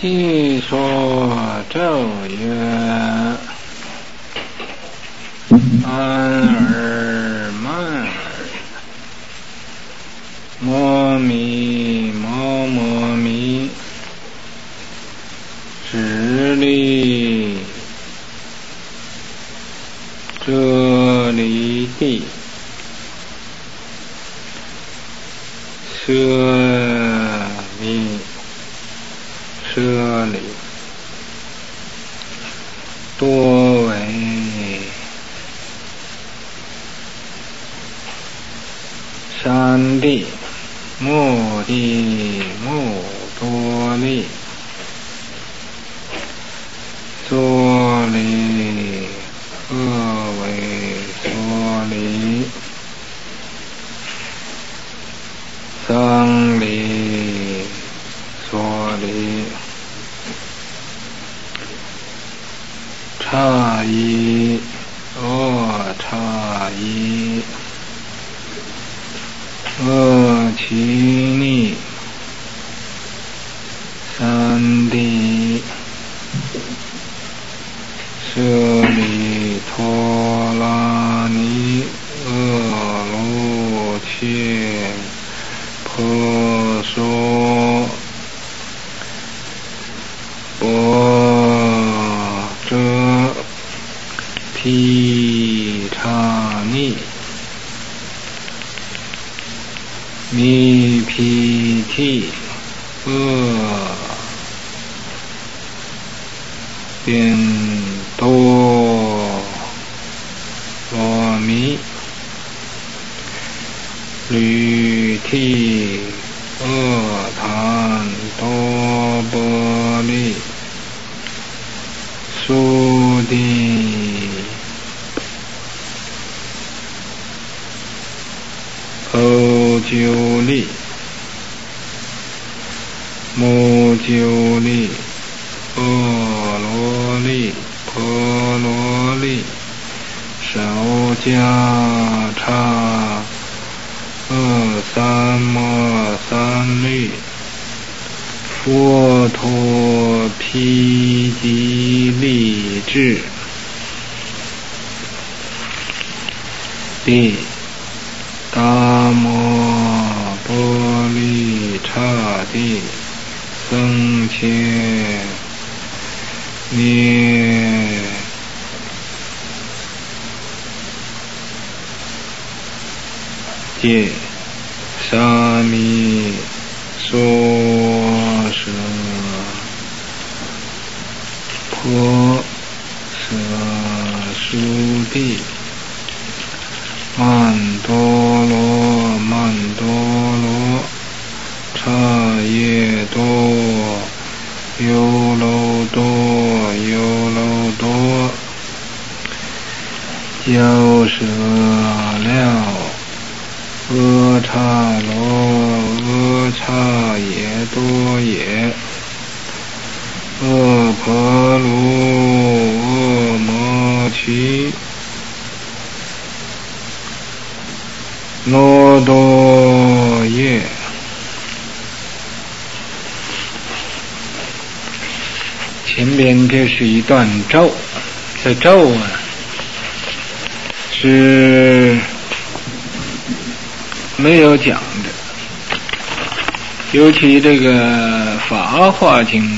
细说咒曰：安尔慢尔，摩弥摩摩弥，直立遮离地，舍离舍离，多为三地，目地目多利，作离恶为作离，僧离作离，差一差一，其逆三地，舍利陀罗尼罗切婆娑波遮毗刹尼弥毗提边多罗弥吕提檀多波利苏地欧鸠利摩鸠利阿罗利婆罗利首迦刹三摩三律佛陀毗吉利智地达摩波利刹地僧伽涅界沙弥娑舍婆舍苏地曼多罗刹耶多优楼多交舍了阿刹罗阿刹耶多也阿婆卢阿摩提罗多耶。前边这是一段咒，这咒啊是没有讲的，尤其这个法华经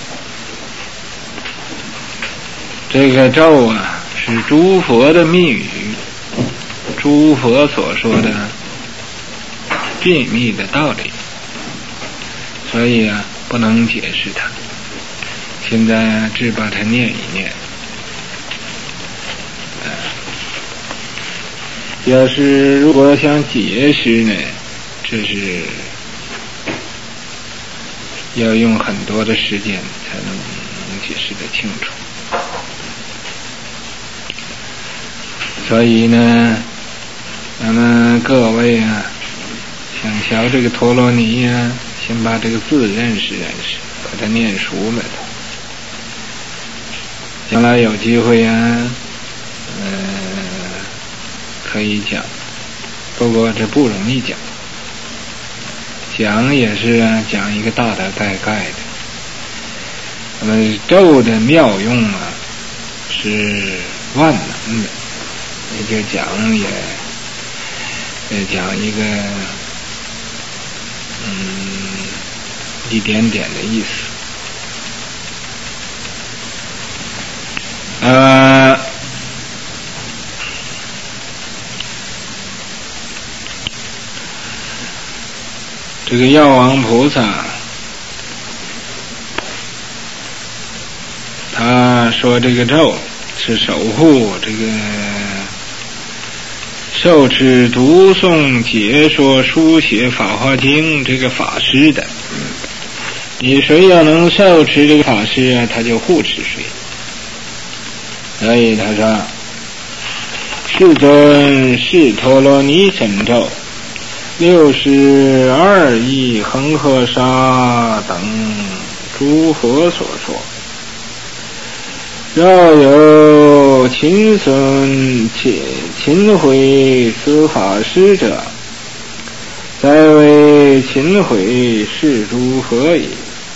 这个咒啊是诸佛的密语，诸佛所说的秘密的道理，所以啊不能解释它。现在只把它念一念，要是如果想解释呢，这是要用很多的时间才能解释得清楚。所以呢，咱们各位啊，想学这个陀罗尼啊，先把这个字认识认识，把它念熟了。将来有机会啊，可以讲，不过这不容易讲，讲也是讲一个大的概概的， 那么咒的妙用啊是万能的，也就讲一个一点点的意思。这个药王菩萨他说这个咒是守护这个受持读诵解说书写法华经这个法师的，你谁要能受持这个法师啊，他就护持谁。所以他说世尊是陀罗尼神咒62亿恒河沙等诸佛所说，要有勤损勤毁此法师者，再为勤毁是诸佛矣。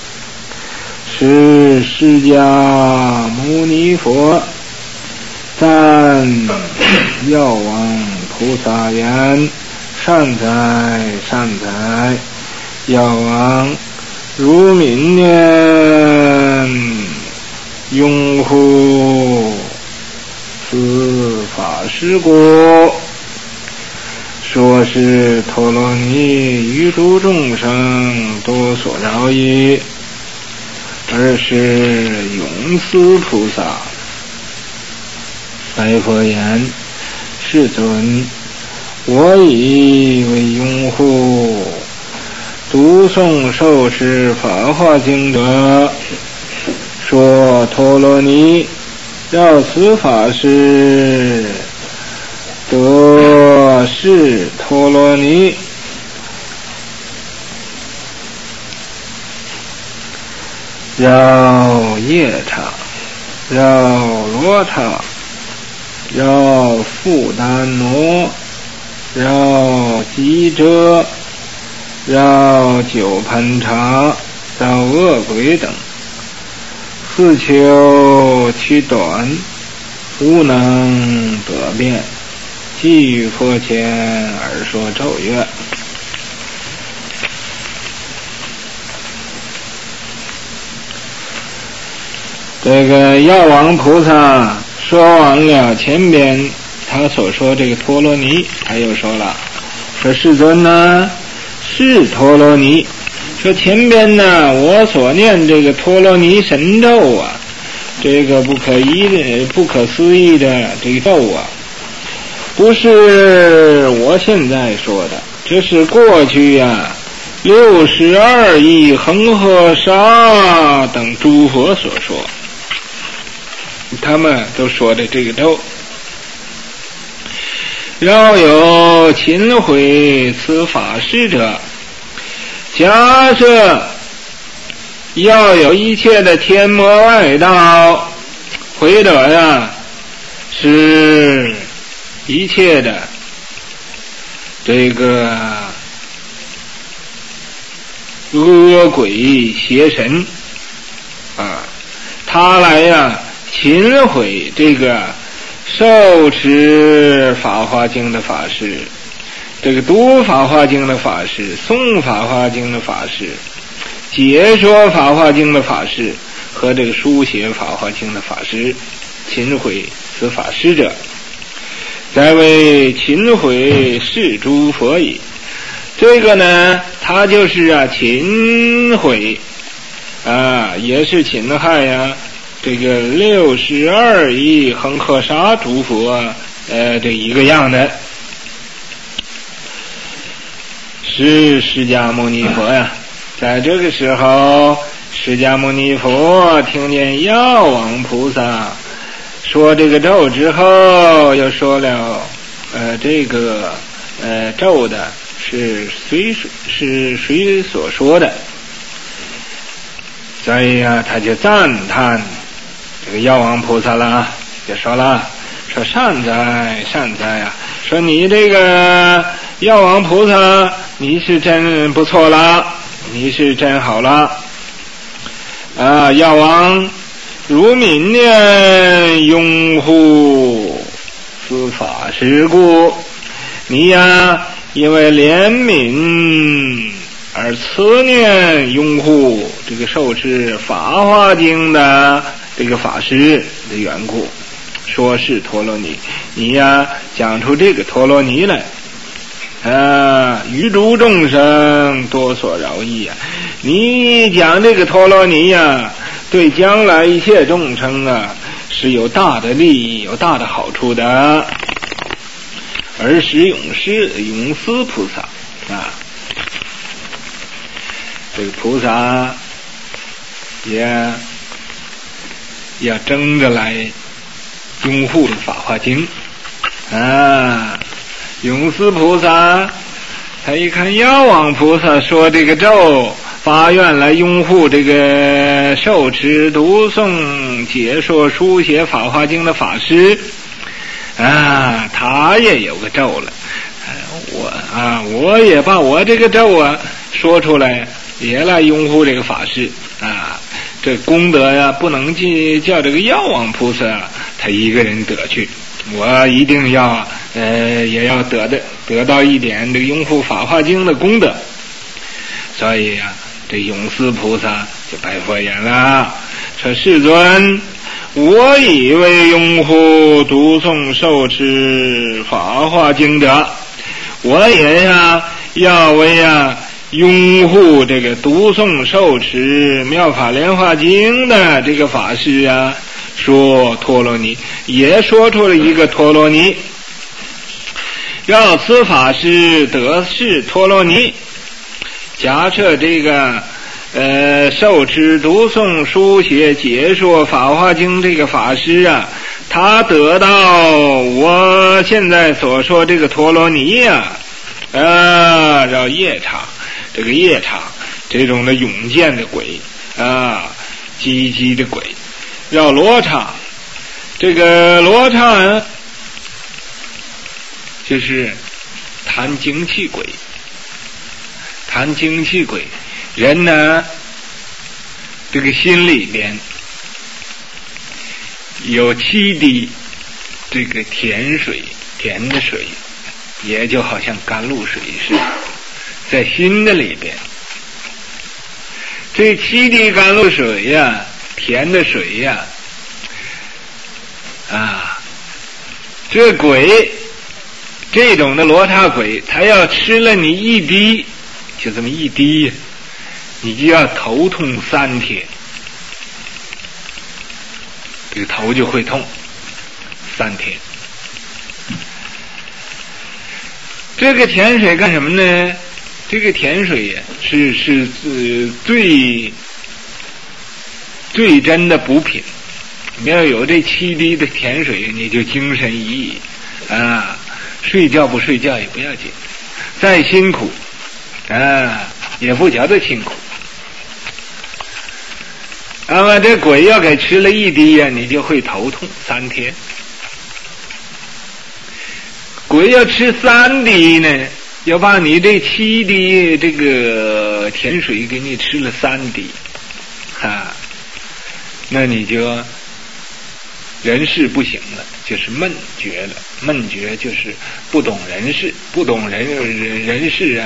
是释迦牟尼佛赞药王菩萨言：善哉善哉，药王如明念拥护此法师国，说是陀罗尼于诸众生多所饶矣。而是永思菩萨白佛言：世尊，我以为拥护读诵受持法华经者，说陀罗尼要此法师得是陀罗尼，绕夜叉，绕罗刹，绕富丹挪，绕吉遮，绕九盘查，绕恶鬼等，自求其短，无能得辩，即于佛前而说咒曰：这个药王菩萨说完了前边他所说这个陀罗尼，他又说了，说世尊呢是陀罗尼，说前边呢我所念这个陀罗尼神咒啊，这个不可思议的这个咒啊，不是我现在说的，这是过去啊62亿恒河沙等诸佛所说，他们都说的这个咒。要有勤毁此法师者，假设要有一切的天魔外道毁者呀，是一切的这个恶鬼邪神啊，他来呀勤毁这个受持法华经的法师，这个读法华经的法师，诵法华经的法师，解说法华经的法师和这个书写法华经的法师，勤毁此法师者，再为勤毁是诸佛矣。这个呢他就是勤毁也是侵害呀这个62亿恒河沙诸佛这一个样的。是释迦牟尼佛呀，在这个时候释迦牟尼佛听见药王菩萨说这个咒之后，又说了这个咒的是谁所说的，所以他就赞叹这个药王菩萨了，就说了，说善哉善哉啊，说你这个药王菩萨你是真不错啦，你是真好啦药王如民念拥护此法师故，你呀因为怜悯而慈念拥护这个受持法华经的这个法师的缘故，说是陀罗尼，你呀讲出这个陀罗尼来于诸众生多所饶益啊！你讲这个陀罗尼呀，对将来一切众生啊是有大的利益、有大的好处的。而使永思菩萨这个菩萨也要争着来拥护《法华经》永思菩萨他一看药王菩萨说这个咒，发愿来拥护这个受持读诵解说书写《法华经》的法师他也有个咒了，我也把我这个咒说出来，也来拥护这个法师这功德呀不能叫这个药王菩萨他一个人得去，我一定要也要得到一点这个拥护法华经的功德。所以这永思菩萨就拜佛言了，说世尊，我以为拥护读诵受持法华经者，我也要为拥护这个读诵受持妙法莲华经的这个法师说陀罗尼，也说出了一个陀罗尼，要此法师得是陀罗尼。假设这个受持读诵书写解说法华经这个法师他得到我现在所说这个陀罗尼叫夜叉，这个夜叉这种的勇健的鬼积极的鬼，叫罗刹，这个罗刹就是谈精气鬼，谈精气鬼人呢这个心里边有7滴这个甜的水，也就好像甘露水似的，在心的里边，这7滴甘露水甜的水这鬼这种的罗刹鬼，他要吃了你1滴，就这么1滴你就要头痛3天，这个头就会痛3天。这个甜水干什么呢？这个甜水是最真的补品，你要有这7滴的甜水，你就精神奕奕睡觉不睡觉也不要紧，再辛苦也不觉得辛苦。那么这鬼要给吃了1滴你就会头痛3天。鬼要吃3滴呢，要把你这7滴这个甜水给你吃了3滴那你就人事不行了，就是闷绝了。闷绝就是不懂人事，不懂人事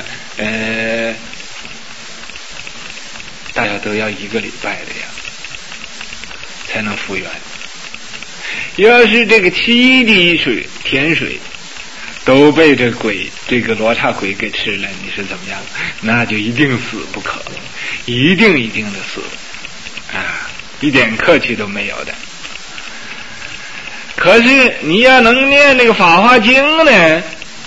大家都要1个礼拜的才能复原。要是这个7滴甜水都被这个罗刹鬼给吃了，你是怎么样？那就一定死不可，一定的死一点客气都没有的。可是你要能念那个法华经呢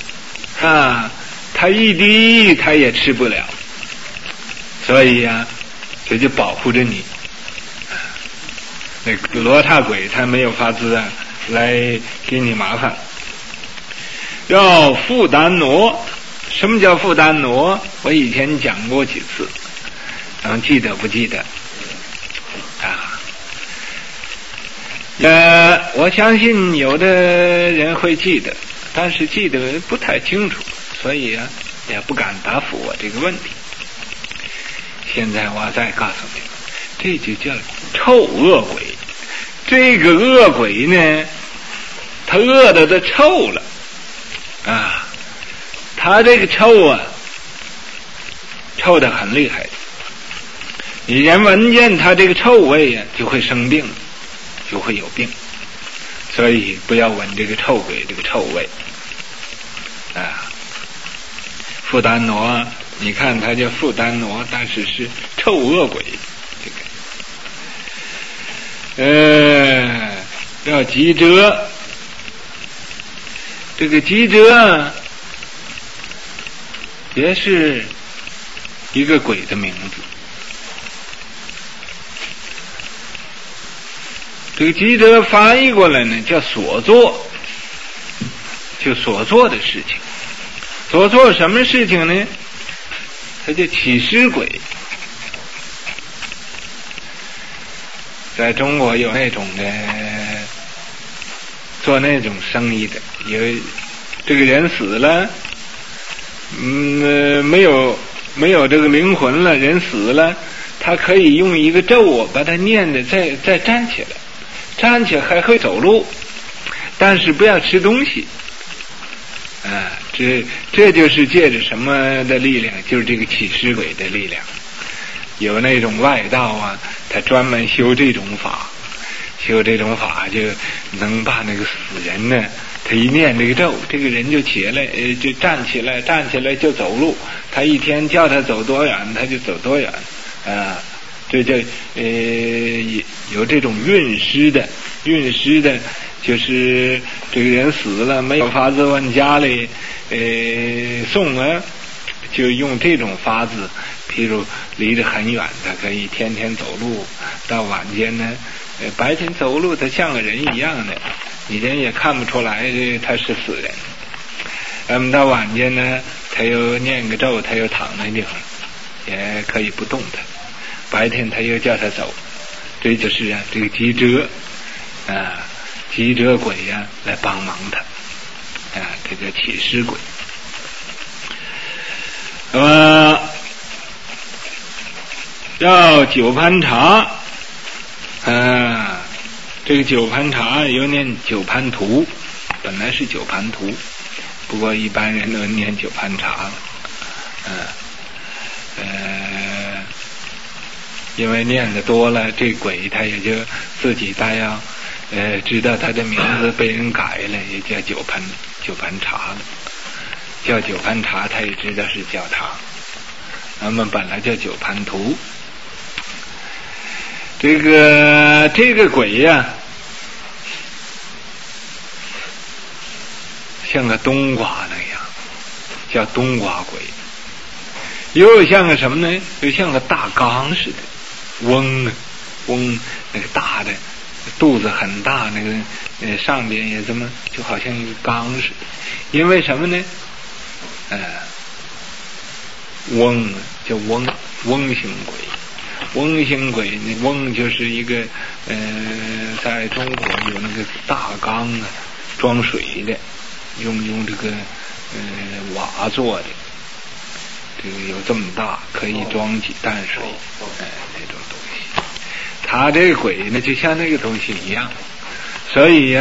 他1滴他也吃不了，所以这就保护着你。那个罗刹鬼他没有法子来给你麻烦。要负担挪，什么叫负担挪？我以前讲过几次，记得不记得我相信有的人会记得，但是记得不太清楚，所以也不敢答复我这个问题。现在我再告诉你， 这就叫臭恶鬼。这个恶鬼呢，他恶的都臭了啊！他这个臭啊，臭得很厉害。你人闻见他这个臭味啊，就会生病，就会有病。所以不要闻这个臭鬼这个臭味啊！傅丹挪，你看他叫傅丹挪，但是是臭恶鬼。叫吉遮，这个吉遮也是一个鬼的名字。这个吉遮翻译过来呢，叫所作，就所做的事情。所做什么事情呢？它叫起尸鬼。在中国有那种的做那种生意的，有这个人死了，没有这个灵魂了，人死了，他可以用一个咒把它念的再站起来，站起来还会走路，但是不要吃东西啊！这就是借着什么的力量？就是这个起尸鬼的力量。有那种外道啊，他专门修这种法，就能把那个死人呢，他一念这个咒，这个人就起来，就站起来就走路。他一天叫他走多远，他就走多远啊！这就有这种运尸的，就是这个人死了没有法子往家里送啊，就用这种法子。譬如离得很远，他可以天天走路，到晚间呢，白天走路他像个人一样的，你人也看不出来他是死人。到晚间呢，他又念个咒，他又躺那地方，也可以不动他。白天他又叫他走，这就是这个吉遮吉遮鬼来帮忙他这个起尸鬼。要九盘茶这个九盘茶又念九盘图，本来是九盘图，不过一般人都念九盘茶了因为念的多了，这鬼他也就自己大要知道他的名字被人改了，也叫九盘茶了。叫九盘茶他也知道是叫他，那么本来叫九盘图。这个鬼呀，像个冬瓜那样，叫冬瓜鬼。又像个什么呢？又像个大缸似的，翁那个大的肚子很大，那个上边也这么就好像一个缸似的。因为什么呢？翁叫翁形鬼。翁形鬼，那翁就是一个在中国有那个大缸装水的，用这个瓦做的，这个有这么大，可以装几担水那种东西。他这个鬼呢，就像那个东西一样，所以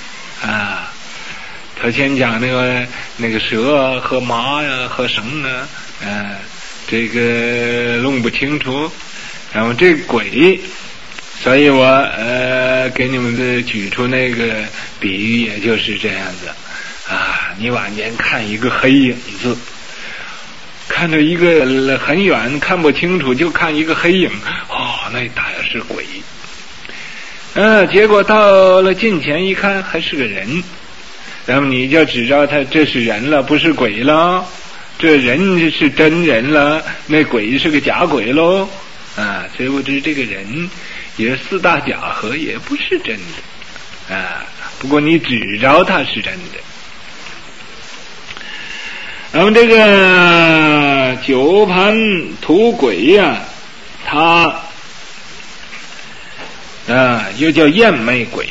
头先讲那个蛇和麻呀和绳这个弄不清楚。然后这个鬼，所以我给你们举出那个比喻，也就是这样子你晚间看一个黑影子，看到一个很远看不清楚，就看一个黑影，那大约是鬼。结果到了近前一看，还是个人，那么你就只知道他这是人了，不是鬼了。这人是真人了，那鬼是个假鬼喽。所以我知这个人也四大假合，也不是真的不过你只着他是真的。那么这个九盘图鬼他又叫艳媚鬼。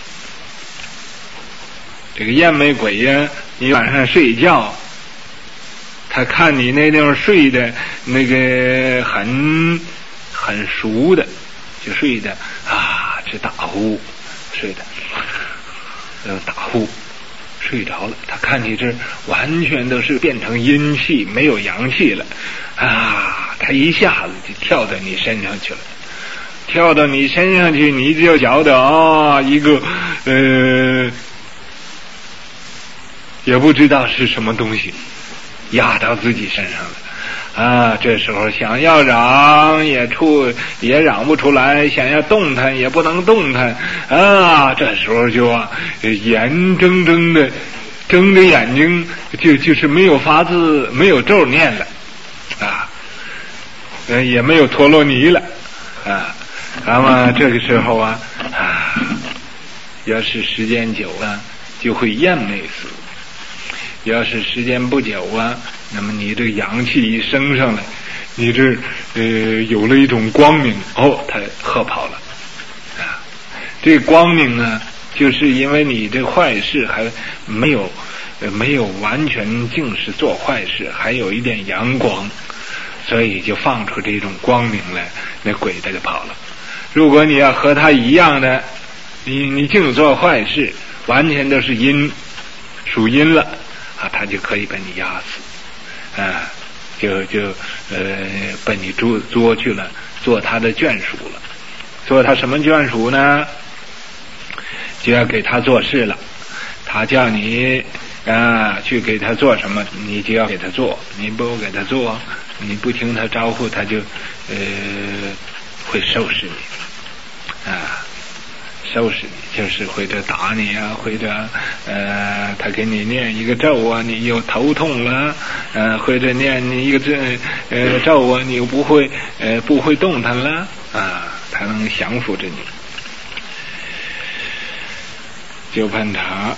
这个艳媚鬼你晚上睡觉，他看你那地方睡的那个很熟的就睡得直打呼，睡得打呼，睡着了。他看你这完全都是变成阴气，没有阳气了他一下子就跳到你身上去了，跳到你身上去，你就觉得一个也不知道是什么东西压到自己身上了这时候想要嚷也嚷不出来，想要动弹也不能动弹这时候就眼睁睁的睁着眼睛就是没有法子，没有咒念了也没有陀罗尼了那么这个时候要是时间久了就会厌美死，要是时间不久那么你这个阳气一升上来，你这有了一种光明它喝跑了这个光明呢，就是因为你这坏事还没有完全净是做坏事，还有一点阳光，所以就放出这种光明来，那鬼他就跑了。如果你要和他一样的，你净做坏事，完全都是阴，属阴了他就可以把你压死就把你捉去了，做他的眷属了。做他什么眷属呢？就要给他做事了，他叫你去给他做什么，你就要给他做，你不给他做，你不听他招呼，他就会收拾你收拾你，就是或者打你或者他给你念一个咒你又头痛了或者念你一个咒你又不会动弹了他能降服着你。九盘查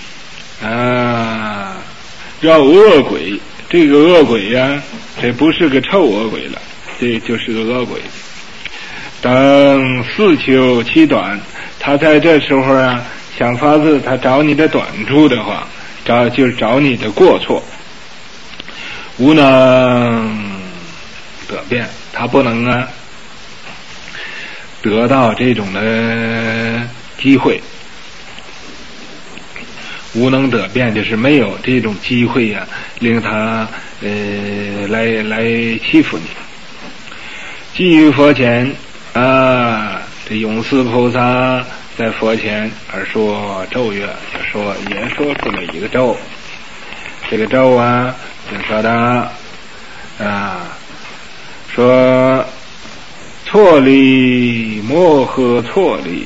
绕恶鬼，这个恶鬼这不是个臭恶鬼了，这就是个恶鬼。等四秋七短，他在这时候想法子，他找你的短处的话，就是找你的过错，无能得辩，他不能得到这种的机会。无能得辩就是没有这种机会令他来欺负你。基于佛前这永四菩萨在佛前而说咒曰，也说出了一个咒。这个咒就说的说错利摩诃错利，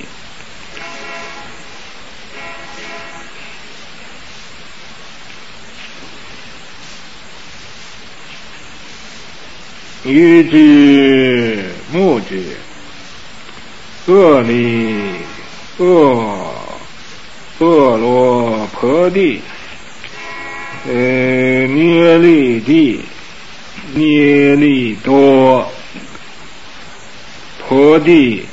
于之目之，恶利恶罗婆地，捏利地，捏利多，婆地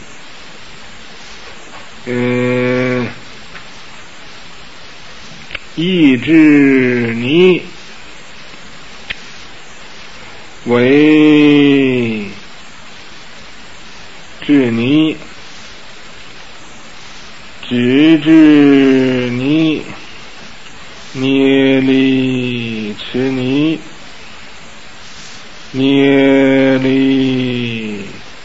意之尼，为至尼，直至尼，捏力持尼，捏力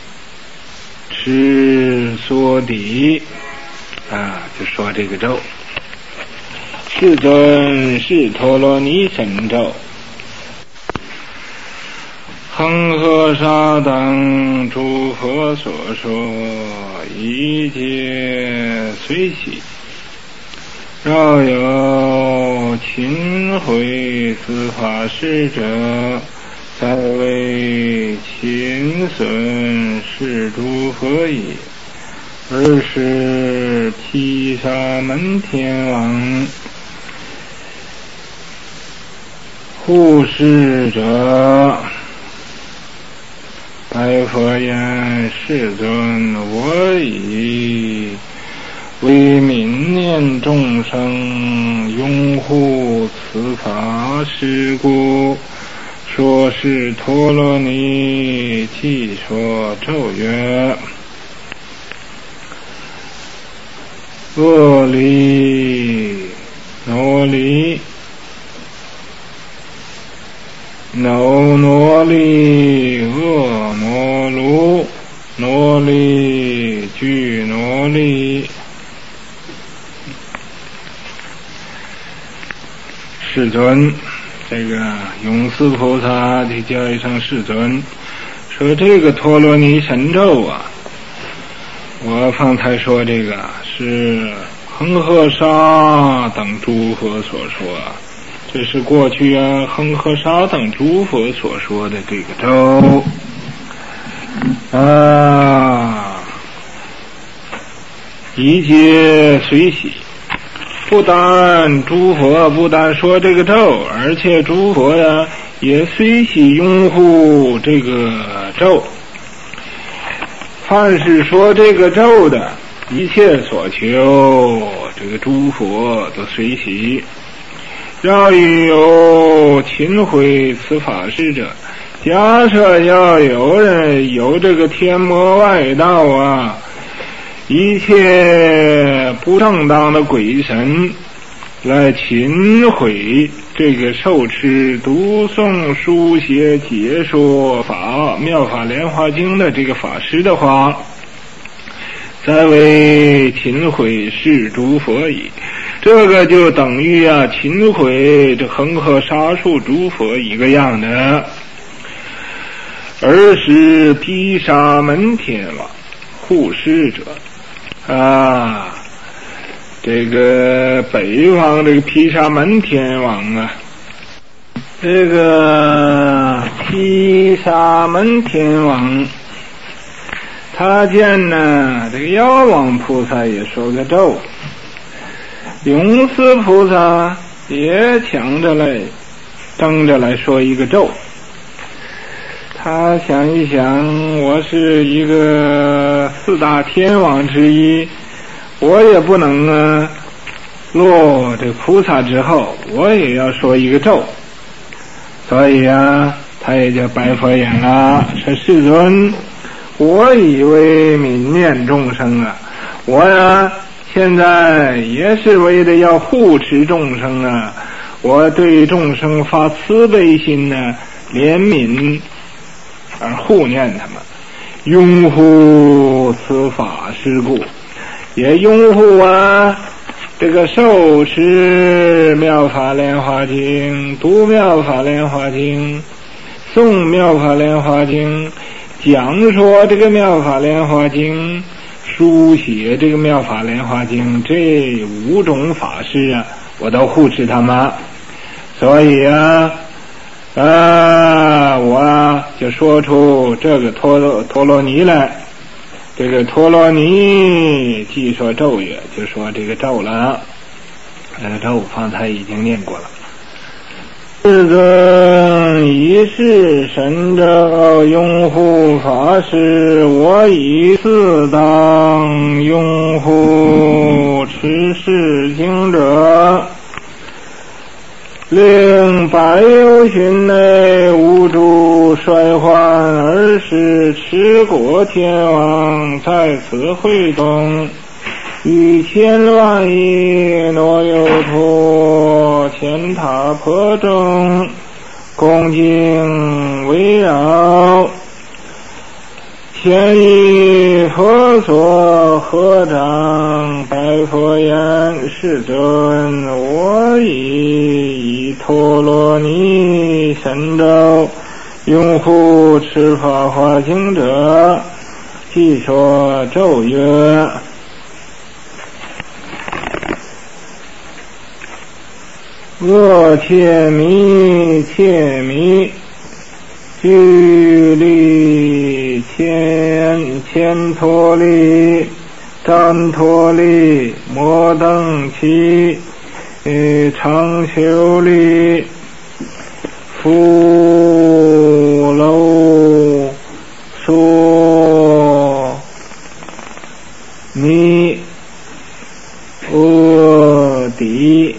持缩底就说这个咒。世尊是陀罗尼神咒，恒河沙等诸佛所说，一切随喜。若有勤慧司法师者，才为勤损是诸佛也。而是毗沙门天王护世者，白佛言：世尊，我以为悯念众生，拥护此法是故，说是陀罗尼，即说咒曰： 阿离那离no那离阿那卢那离俱那离。世尊，这个永四菩萨就叫一声世尊，说这个陀罗尼神咒啊，我方才说这个是恒河沙等诸佛所说，这是过去恒河沙等诸佛所说的这个咒一切随喜。不但诸佛不但说这个咒，而且诸佛呀也随喜拥护这个咒。凡是说这个咒的一切所求，这个诸佛都随喜。要有勤悔此法事者，假设要有人有这个天魔外道啊，一切不正当的鬼神来勤毁这个受持读诵书写解说法妙法莲华经的这个法师的话，再为勤毁是诸佛矣。这个就等于勤毁这恒河沙数诸佛一个样的。而是毗沙门天王护世者这个北方这个毗沙门天王啊，这个毗沙门天王他见呢这个药王菩萨也说个咒，永四菩萨也抢着来争着来说一个咒。他想一想，我是一个四大天王之一，我也不能落这菩萨之后，我也要说一个咒。所以他也就白佛言了，说世尊，我以为悯念众生我现在也是为了要护持众生我对众生发慈悲心怜悯而护念他们，拥护此法事故，也拥护这个受持妙法莲华经，读妙法莲华经，诵妙法莲华经，讲说这个妙法莲华经，书写这个妙法莲华经，这5种法事我都护持他们。所以我就说出这个陀罗尼来。这个陀罗尼既说咒语，就说这个咒了。这个咒方才已经念过了。世尊，以是神咒拥护法师，我以四当拥护持世经者，令百有旬内无诸衰患，而使持国天王在此会中，与千万亿罗柚陀乾塔婆中恭敬围绕，前以佛所合掌白佛言，世尊，我以陀罗尼神咒拥护持法华经者，即说咒曰，阿切弥切弥俱利千陀利旃陀利摩登期长修利富楼娑弥阿底。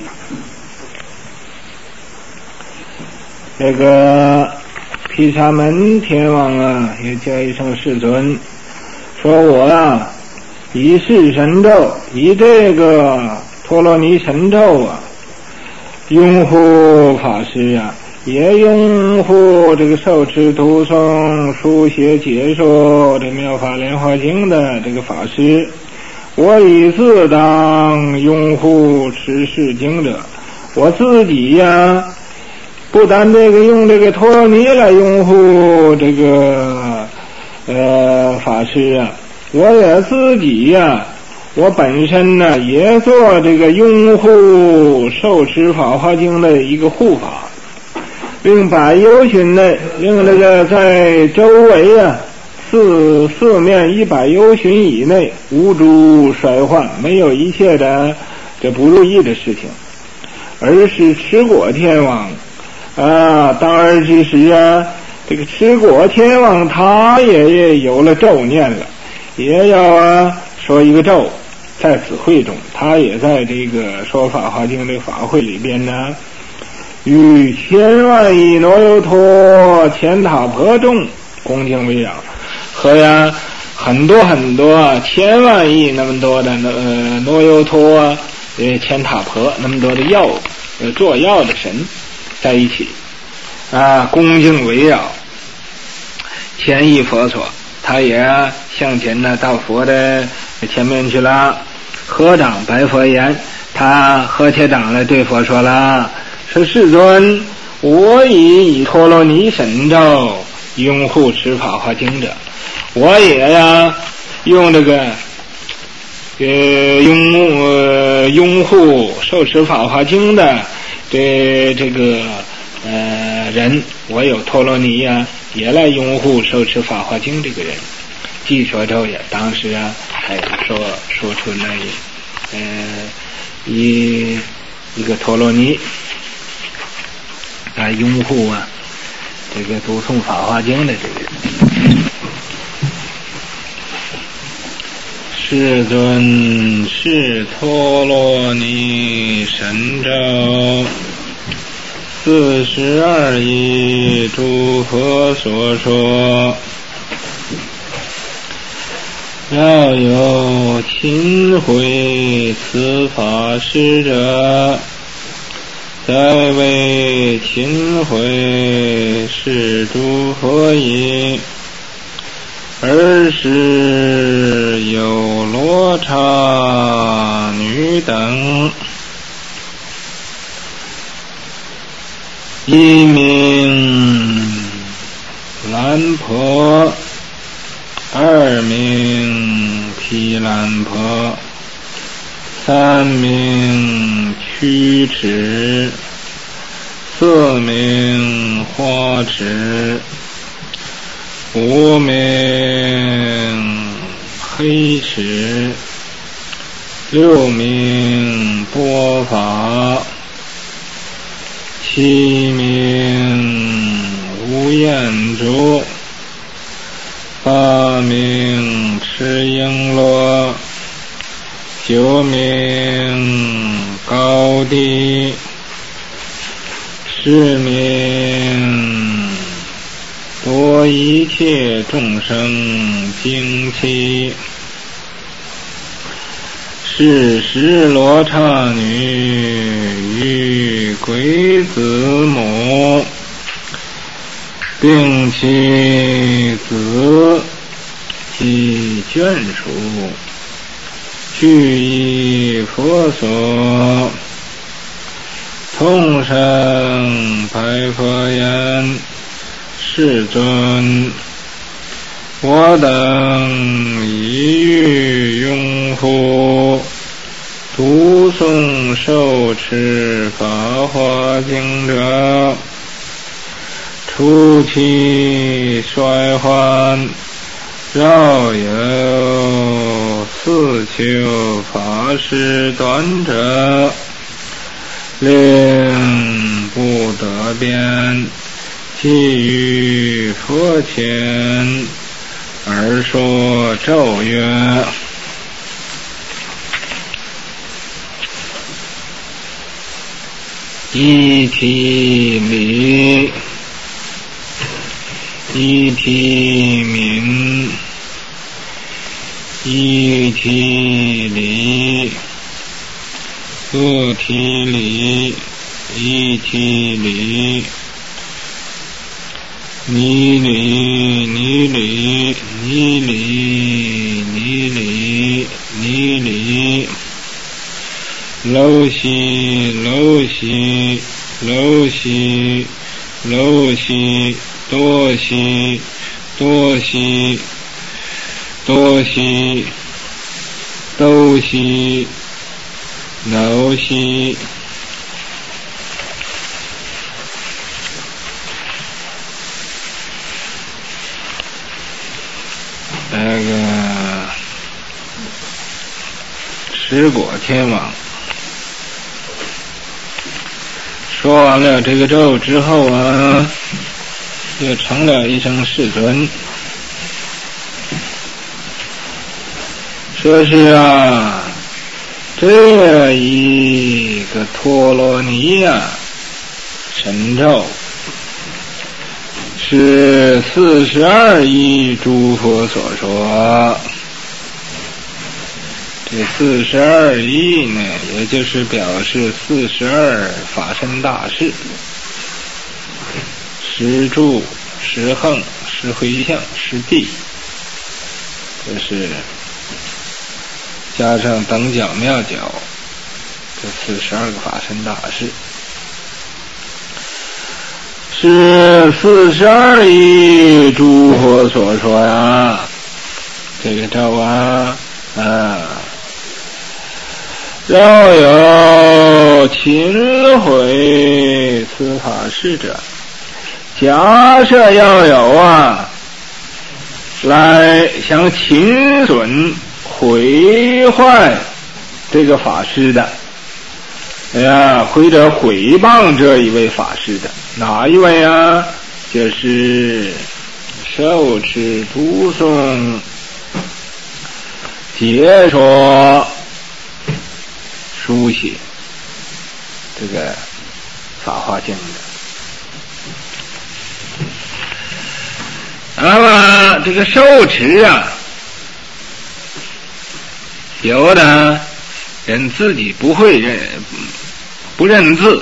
这个毗沙门天王也叫一声世尊，说我以是神咒，以这个陀罗尼神咒啊，拥护法师啊，也拥护这个受持读诵书写解说这妙法莲华经的这个法师，我以自当拥护持是经者。我自己呀，不但这个用这个陀罗尼来拥护这个法师啊，我也自己呀，我本身呢也做这个拥护受持法华经的一个护法，令百由旬内，令这个在周围啊四面100由旬以内无诸衰患，没有一切的这不如意的事情。而是持果天王啊，当而之时啊，这个持果天王他也有了咒念了，也要说一个咒，在此会中，他也在这个说法华经这法会里边呢，与千万亿挪油陀千塔婆众恭敬围绕，和呀很多千万亿那么多的挪油陀千塔婆那么多的做药的神在一起啊，恭敬围绕千亿佛所，他也向前呢到佛的前面去了，合掌白佛言，他合起掌来对佛说了，说世尊，我以陀罗尼神咒拥护持法华经者，我也用这个拥护受持法华经的这个人，我有陀罗尼也来拥护受持法华经这个人。记说咒也当时还说出了一个陀罗尼来拥护这个读诵法华经的这个人。世尊，是陀罗尼神咒42亿诸佛所说，要有亲会此法师者，在为亲会是诸佛也。而是有罗刹女等，一名兰婆，二名毗兰婆，三名曲池，四名花池，五名黑池，六名波法，七名无厌足，八名持璎珞，九名高低，10名多一切众生精气，是十罗刹女与鬼子母，并其子及眷属，俱以佛所，同声白佛言，世尊，我等已欲拥护读诵受持法华经者，除其衰患，饶有四求法师断者，令不得变，即于佛前而说咒曰，一体理，一体明， 一体理，不体理，一体理，你理，你理，你理，你理，你理，漏悉，漏悉，漏悉，漏悉，多悉，多悉，多悉，都悉，都悉。那个持果天王说完了这个咒之后啊，就成了一声世尊，说是啊，这一个陀罗尼呀神咒是42亿诸佛所说，这42亿呢，也就是表示42法身大士，十住、十横、十回向、十地，这是加上等角妙角，这42个法身大士。是42亿诸佛所说呀，这个咒啊，要有勤毁此法事者，假设要有啊，来想侵损毁坏这个法师的，或者毁谤这一位法师的，哪一位啊？就是受持读诵解说书写这个法华经的。那么这个受持啊，有的人自己不认字，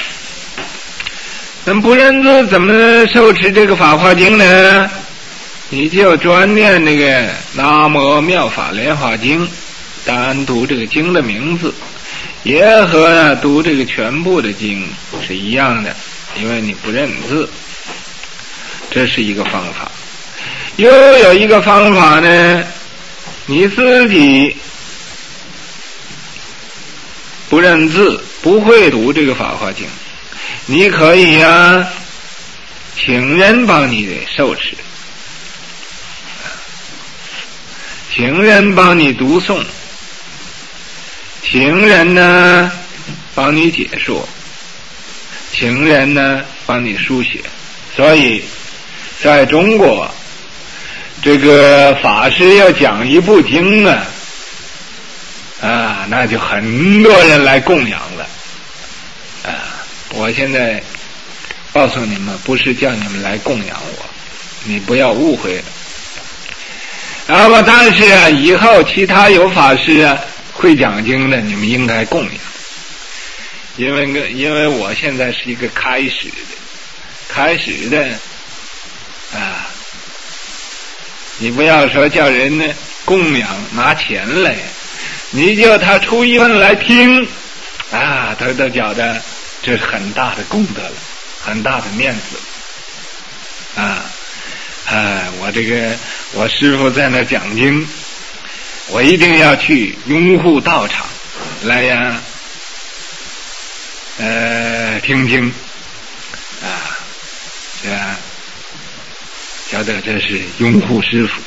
那不认字怎么受持这个法华经呢？你就专念那个南无妙法莲华经，单读这个经的名字，也和读这个全部的经是一样的，因为你不认字，这是一个方法。又有一个方法呢，你自己不认字，不会读这个法华经，你可以请人帮你受持，请人帮你读诵，请人呢帮你解说，请人呢帮你书写。所以在中国这个法师要讲一部经呢，那就很多人来供养了。我现在告诉你们，不是叫你们来供养我，你不要误会了。那么但是以后其他有法师会讲经的，你们应该供养，因为我现在是一个开始的你不要说叫人呢供养拿钱来，你叫他出一份来听他都觉得这是很大的功德了，很大的面子我师父在那讲经，我一定要去拥护道场来听经觉得这是拥护师父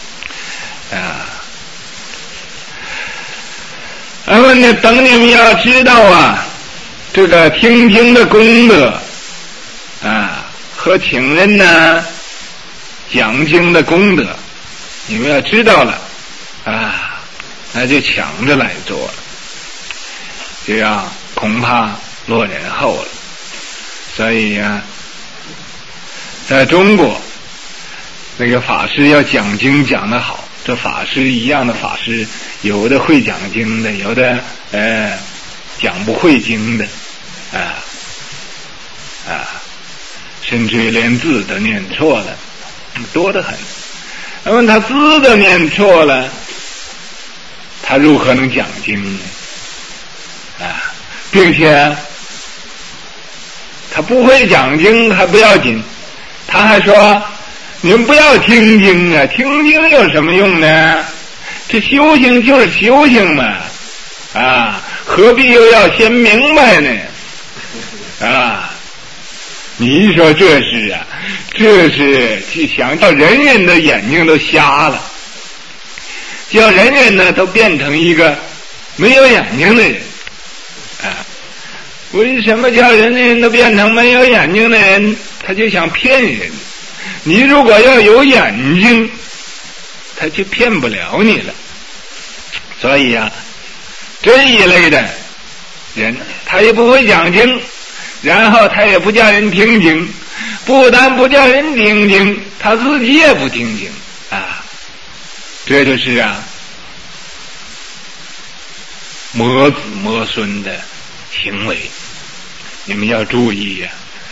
那么呢，等你们要知道这个听经的功德和请人呢讲经的功德，你们要知道了那就抢着来做了，这样恐怕落人后了。所以在中国那个法师要讲经讲得好， 这法师一样的法师，有的会讲经的，有的讲不会经的，甚至于连字都念错了，多得很。那么他字都念错了，他如何能讲经呢？并且他不会讲经还不要紧，他还说你们不要听经啊，听经有什么用呢？这修行就是修行嘛，何必又要先明白呢？你说这是想叫人人的眼睛都瞎了，叫人人呢都变成一个没有眼睛的人。为什么叫人人都变成没有眼睛的人？他就想骗人。你如果要有眼睛，他就骗不了你了。所以这一类的人，他也不会讲经，然后他也不叫人听经，不但不叫人听经，他自己也不听经这就是魔子魔孙的行为，你们要注意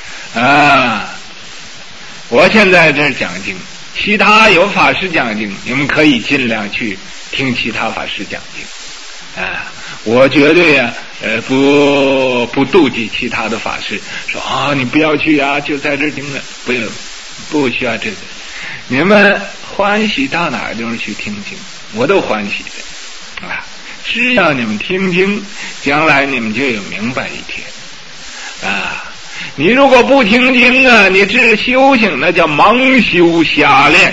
我现在这儿讲经，其他有法师讲经，你们可以尽量去听其他法师讲经我绝对不妒忌其他的法师，说你不要去就在这儿听了，不需要这个，你们欢喜到哪儿地方去听经，我都欢喜的只要你们听经，将来你们就有明白一天你如果不听经你这修行那叫盲修瞎练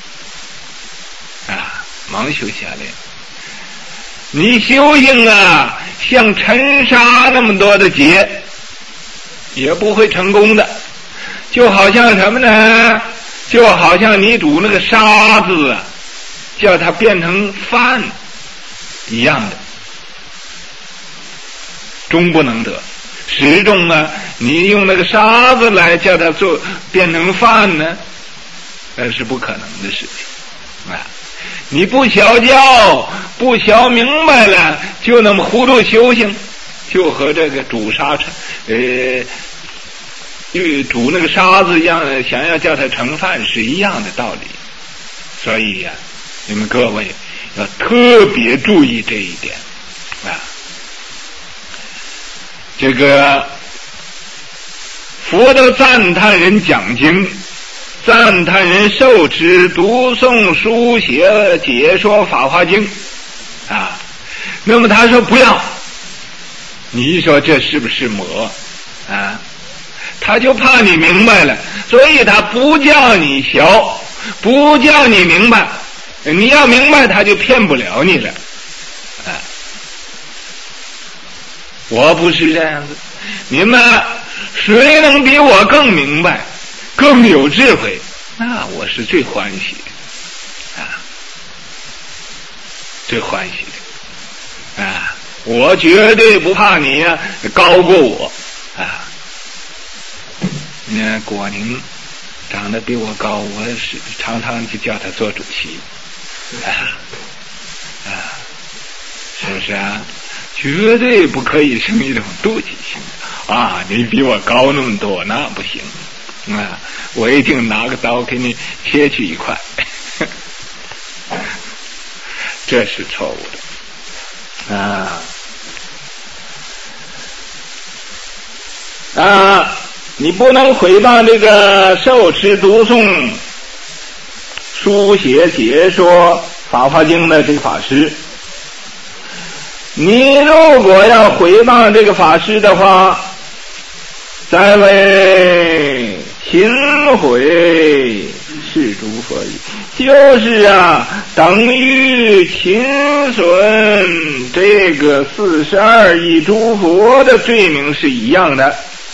盲修瞎练。你修行像尘沙那么多的劫也不会成功的，就好像什么呢？就好像你煮那个沙子叫它变成饭一样的，终不能得。始终你用那个沙子来叫它变成饭呢，那是不可能的事情你不小教，不小明白了，就那么糊涂修行，就和这个煮那个沙子一样，想要叫它成饭是一样的道理。所以你们各位要特别注意这一点这个佛都赞叹人讲经，赞叹人受持读诵书写解说法华经那么他说不要，你说这是不是魔他就怕你明白了，所以他不叫你学，不叫你明白，你要明白他就骗不了你了我不是这样子，你们谁能比我更明白更有智慧，那我是最欢喜的最欢喜的我绝对不怕你高过我你看果宁长得比我高，我是常常就叫他做主席是不是绝对不可以生一种妒忌心你比我高那么多，那不行我一定拿个刀给你切去一块这是错误的你不能诽谤这个受持读诵书写解说法华经的这个法师，你如果要诽谤这个法师的话，在为侵毁是诸佛矣，就是等于侵损这个42亿诸佛的罪名是一样的。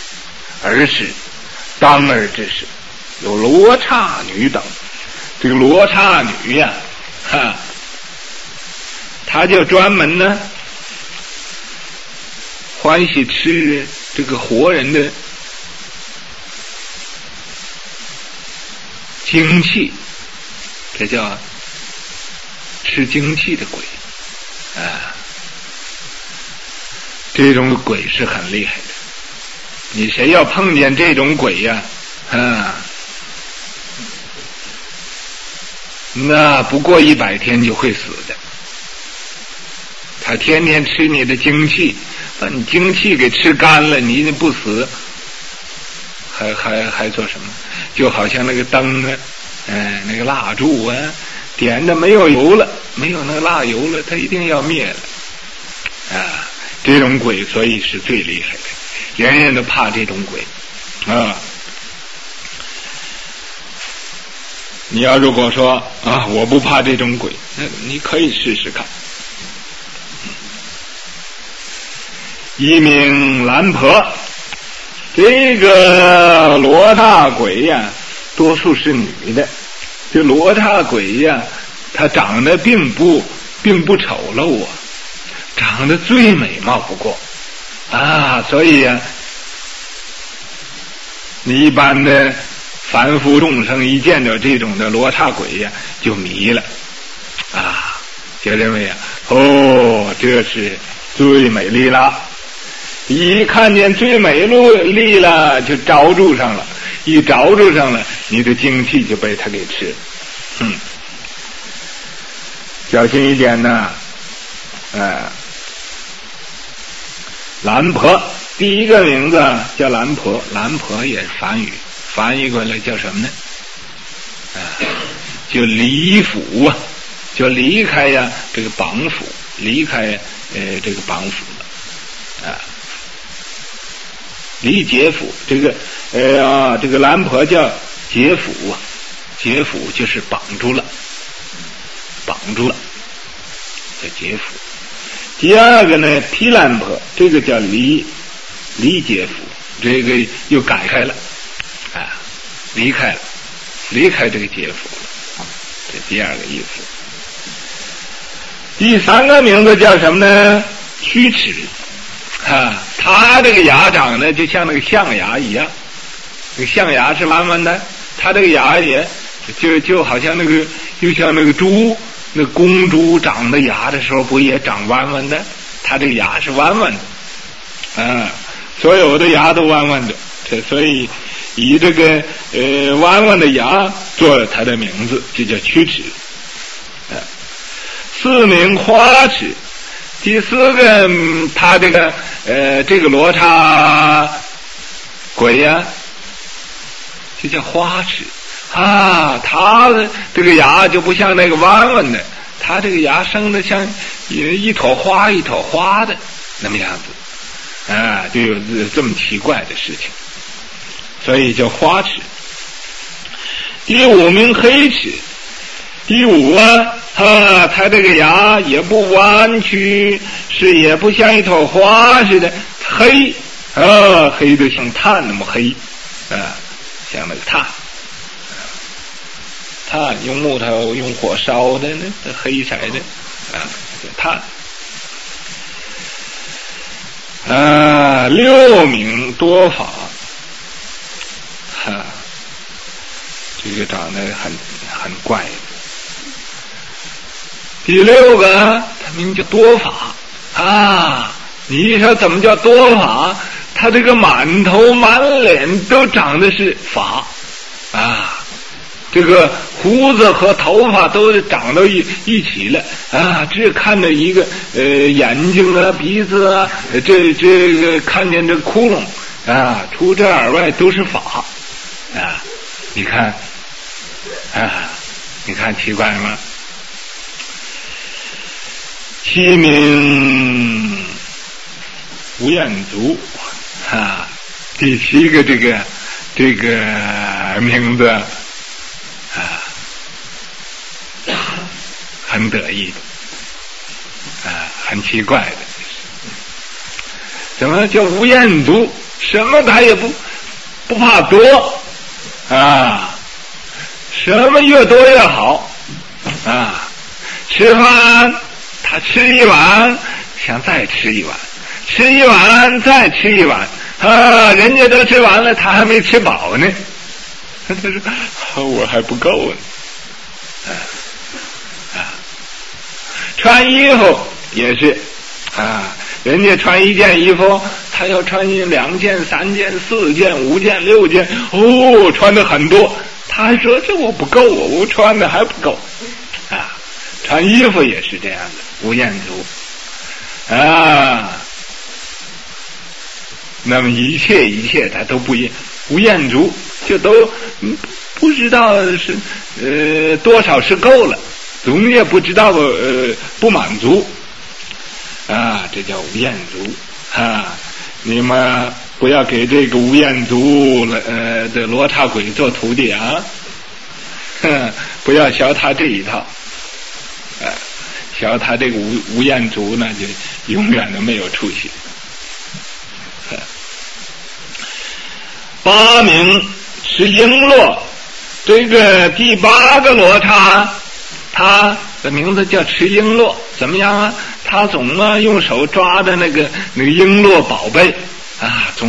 当而之是有罗刹女等，这个罗刹女她就专门欢喜吃这个活人的精气，这叫吃精气的鬼啊。这种鬼是很厉害的，你谁要碰见这种鬼呀，那不过100天就会死的。他天天吃你的精气，把你精气给吃干了，你不死，还做什么？就好像那个灯啊，那个蜡烛啊，点的没有油了，没有那个蜡油了，它一定要灭了啊。这种鬼所以是最厉害的，人人都怕这种鬼啊。你要如果说啊，我不怕这种鬼，那你可以试试看。一名兰婆，这个罗刹鬼呀，多数是女的。这罗刹鬼呀，她长得并不丑陋啊，长得最美貌不过啊，所以呀，你一般的凡夫众生一见到这种的罗刹鬼呀，就迷了啊，就认为啊，这是最美丽了。一看见最美丽了，就着住上了，一着住上了，你的精气就被他给吃了。小心一点呢。兰婆第一个名字叫兰婆，兰婆也是梵语，翻译过来叫什么呢？就离府啊，就离开呀这个绑府，离开这个绑府了啊。离劫府，这个兰婆叫劫府啊，劫府就是绑住了，叫劫府。第二个呢，毗兰婆，这个叫离劫府，这个又改开了啊，离开这个劫府了，这第二个意思。第三个名字叫什么呢？虚齿啊，他这个牙长得就像那个象牙一样，那个象牙是弯弯的，他这个牙也就好像那个，又像那个猪，那公猪长的牙的时候不也长弯弯的？他这个牙是弯弯的啊，所有的牙都弯弯的，所以以这个弯弯的牙做了他的名字，就叫曲齿。四名花齿，第四个他这个罗刹鬼呀，就叫花齿啊。他的这个牙就不像那个弯弯的，他这个牙生的像一朵花一朵花的那么样子啊，就有这么奇怪的事情，所以叫花齿。第五名黑齿，第五他这个牙也不弯曲，是也不像一朵花似的，黑黑的像炭那么黑像那个炭用木头用火烧的那黑色的炭。六名多法这个长得很怪。第六个他名叫多法你一说怎么叫多法？他这个满头满脸都长的是法这个胡子和头发都长到一起了只看着一个眼睛鼻子这个看见这窟窿除这而外都是法你看奇怪吗？七名无眼足第七个这个名字很得意的很奇怪的。怎么叫无眼足？什么他也不怕多什么越多越好吃饭他吃一碗想再吃一碗，吃一碗再吃一碗人家都吃完了他还没吃饱呢，他说我还不够呢穿衣服也是啊，人家穿一件衣服，他要穿2件、3件、4件、5件、6件，哦，穿的很多。他还说这我不够，我穿的还不够啊。穿衣服也是这样的，吴彦祖啊。那么一切他都不一，吴彦祖就都不知道是多少是够了，总也不知道不满足啊，这叫吴彦祖啊。你们不要给这个吴彦祖的罗刹鬼做徒弟啊，不要学他这一套学他这个吴彦祖呢，就永远都没有出息。8名是璎珞，这个第8个罗刹，他的名字叫持璎珞，怎么样啊？他总用手抓着那个璎珞宝贝啊，总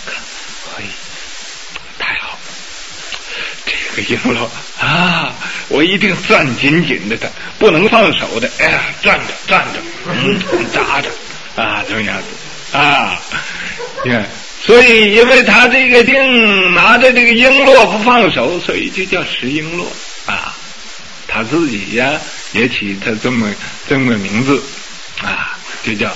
太好，这个璎珞啊，我一定攥紧紧的，不能放手的。哎呀，站着，扎着啊，这样子啊，你看。所以因为他这个定拿着这个璎珞不放手，所以就叫持璎珞啊。他自己呀也起他这么名字啊，就叫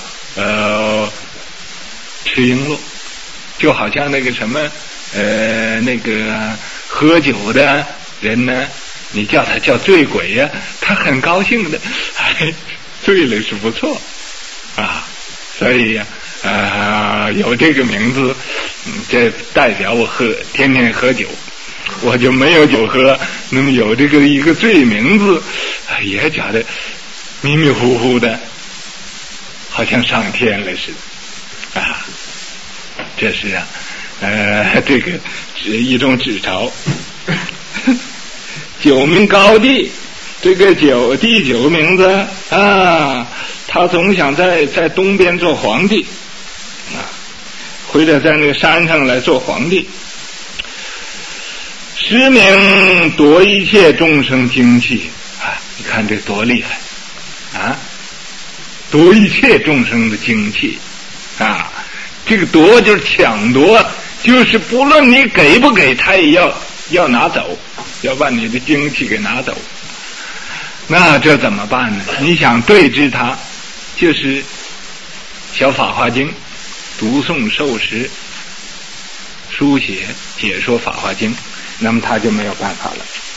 持璎珞。就好像那个什么那个喝酒的人呢，你叫他叫醉鬼呀，他很高兴的，醉了是不错啊。所以呀有这个名字，这代表我天天喝酒，我就没有酒喝。那么有这个一个醉名字，也觉得迷迷糊糊的，好像上天了似的啊。这是这个是一种指朝。9名高帝，这个第9名字啊，他总想在东边做皇帝啊，或者在那个山上来做皇帝。10名夺一切众生精气啊，你看这多厉害啊！夺一切众生的精气啊，这个夺就是抢夺，就是不论你给不给，他也要拿走，要把你的精气给拿走。那这怎么办呢？你想对治他，就是小法华经，读诵受持书写解说法华经，那么他就没有办法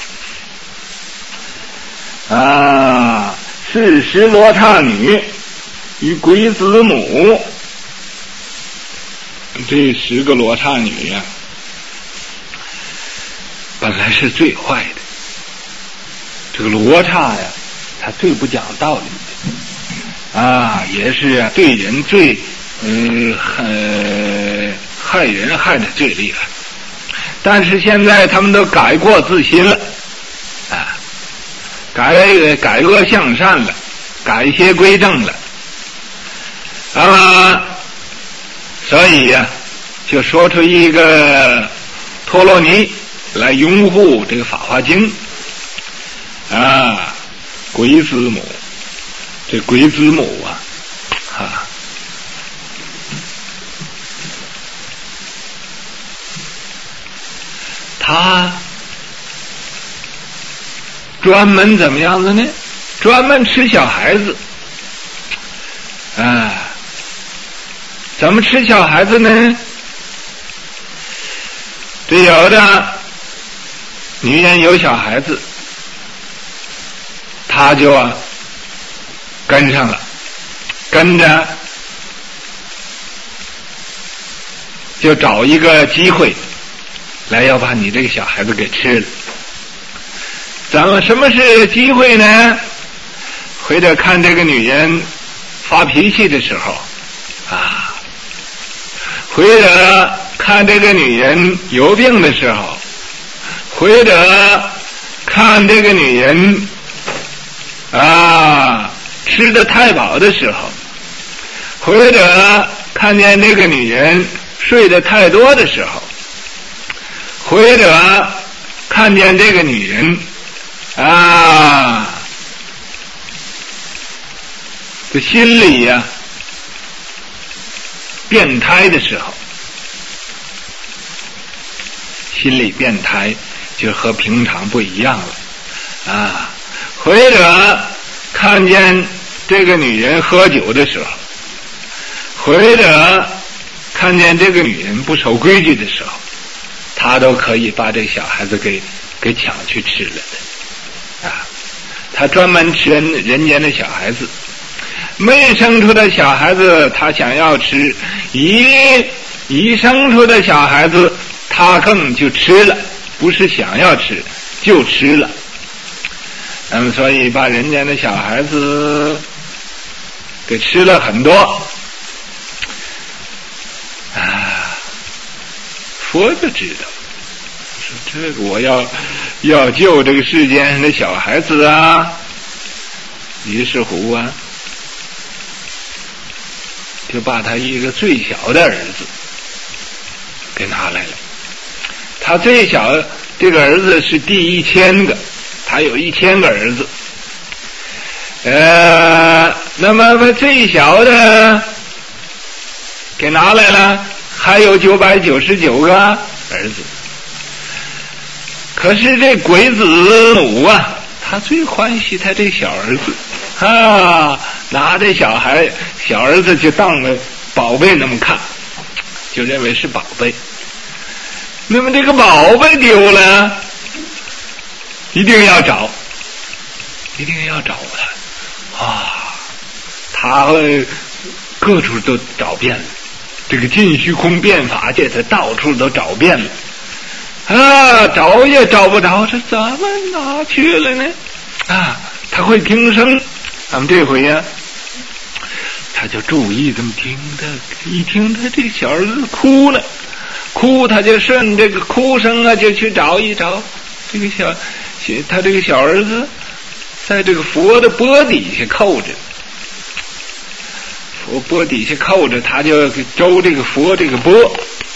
了啊。是10罗刹女与鬼子母，这10个罗刹女呀，本来是最坏的。这个罗刹呀，他最不讲道理啊，也是对人最害人害得最厉害。但是现在他们都改过自新了啊，改恶向善了，改邪归正了啊，所以呀，就说出一个陀罗尼来拥护这个法华经啊。鬼子母，这鬼子母啊他专门怎么样子呢？专门吃小孩子啊。怎么吃小孩子呢？这有的女人有小孩子，他就跟上了，跟着就找一个机会来要把你这个小孩子给吃了。什么是机会呢？回头看这个女人发脾气的时候啊，或者看这个女人有病的时候，或者看这个女人啊吃得太饱的时候，或者看见这个女人睡得太多的时候，或者看见这个女人啊这心里呀变态的时候，心理变态就和平常不一样了啊。或者看见这个女人喝酒的时候，或者看见这个女人不守规矩的时候，他都可以把这个小孩子给抢去吃了的啊。他专门吃人间的小孩子，没生出的小孩子他想要吃，一生出的小孩子他更就吃了，不是想要吃就吃了。那么所以把人间的小孩子给吃了很多啊。佛就知道说这个我要救这个世间上的小孩子啊，于是乎啊就把他一个最小的儿子给拿来了。他最小这个儿子是第1000个，他有1000个儿子，那么把最小的给拿来了，还有999个儿子。可是这鬼子母啊，他最欢喜他这小儿子啊，拿这小儿子就当了宝贝那么看，就认为是宝贝。那么这个宝贝丢了，一定要找他啊！他各处都找遍了，这个尽虚空变法界他到处都找遍了啊，找也找不着，这怎么哪去了呢？啊，他会听声，咱们这回呀，他就注意这么听的，一听他这个小儿子哭了，他就顺这个哭声啊，就去找一找这个他这个小儿子在这个佛的钵底下扣着，佛钵底下扣着，他就周这个佛这个钵。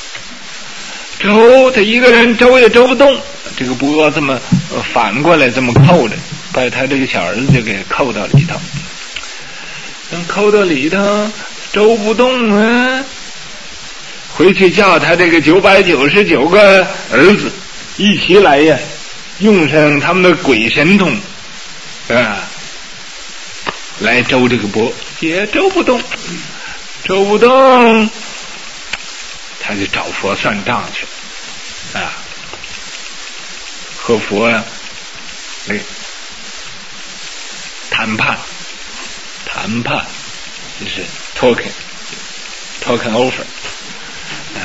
周他一个人周也周不动，这个钵这么反过来这么扣着，把他这个小儿子就给扣到里头。扣到里头周不动啊，回去叫他这个999个儿子一起来呀，用上他们的鬼神通啊，来周这个钵，也周不动，他就找佛算账去啊，和佛来谈判就是 talking over 啊。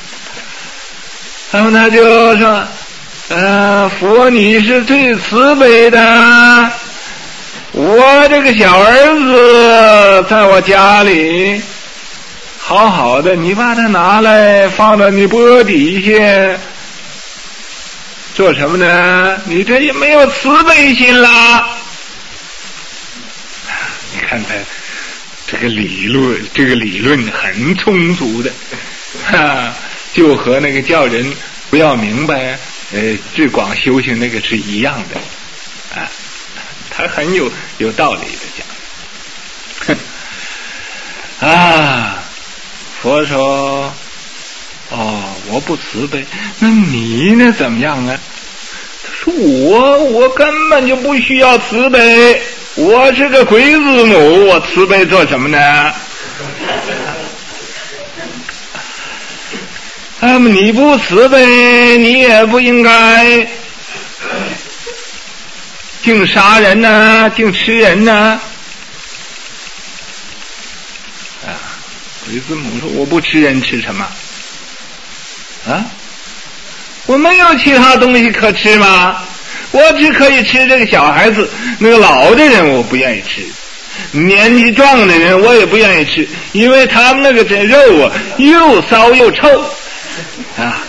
然后他就说佛你是最慈悲的，我这个小儿子在我家里好好的，你把它拿来放到你钵底下做什么呢？你这也没有慈悲心啦。你看他这个理论很充足的就和那个叫人不要明白智广修行那个是一样的啊，他很有道理的讲啊。佛说我不慈悲，那你呢怎么样啊？他说我根本就不需要慈悲，我是个鬼子母，我慈悲做什么呢？你不慈悲，你也不应该净杀人呐，净吃人呐。鬼子母说我不吃人，吃什么啊？我没有其他东西可吃吗？我只可以吃这个小孩子，那个老的人我不愿意吃，年纪壮的人我也不愿意吃，因为他们那个这肉啊又骚又臭啊。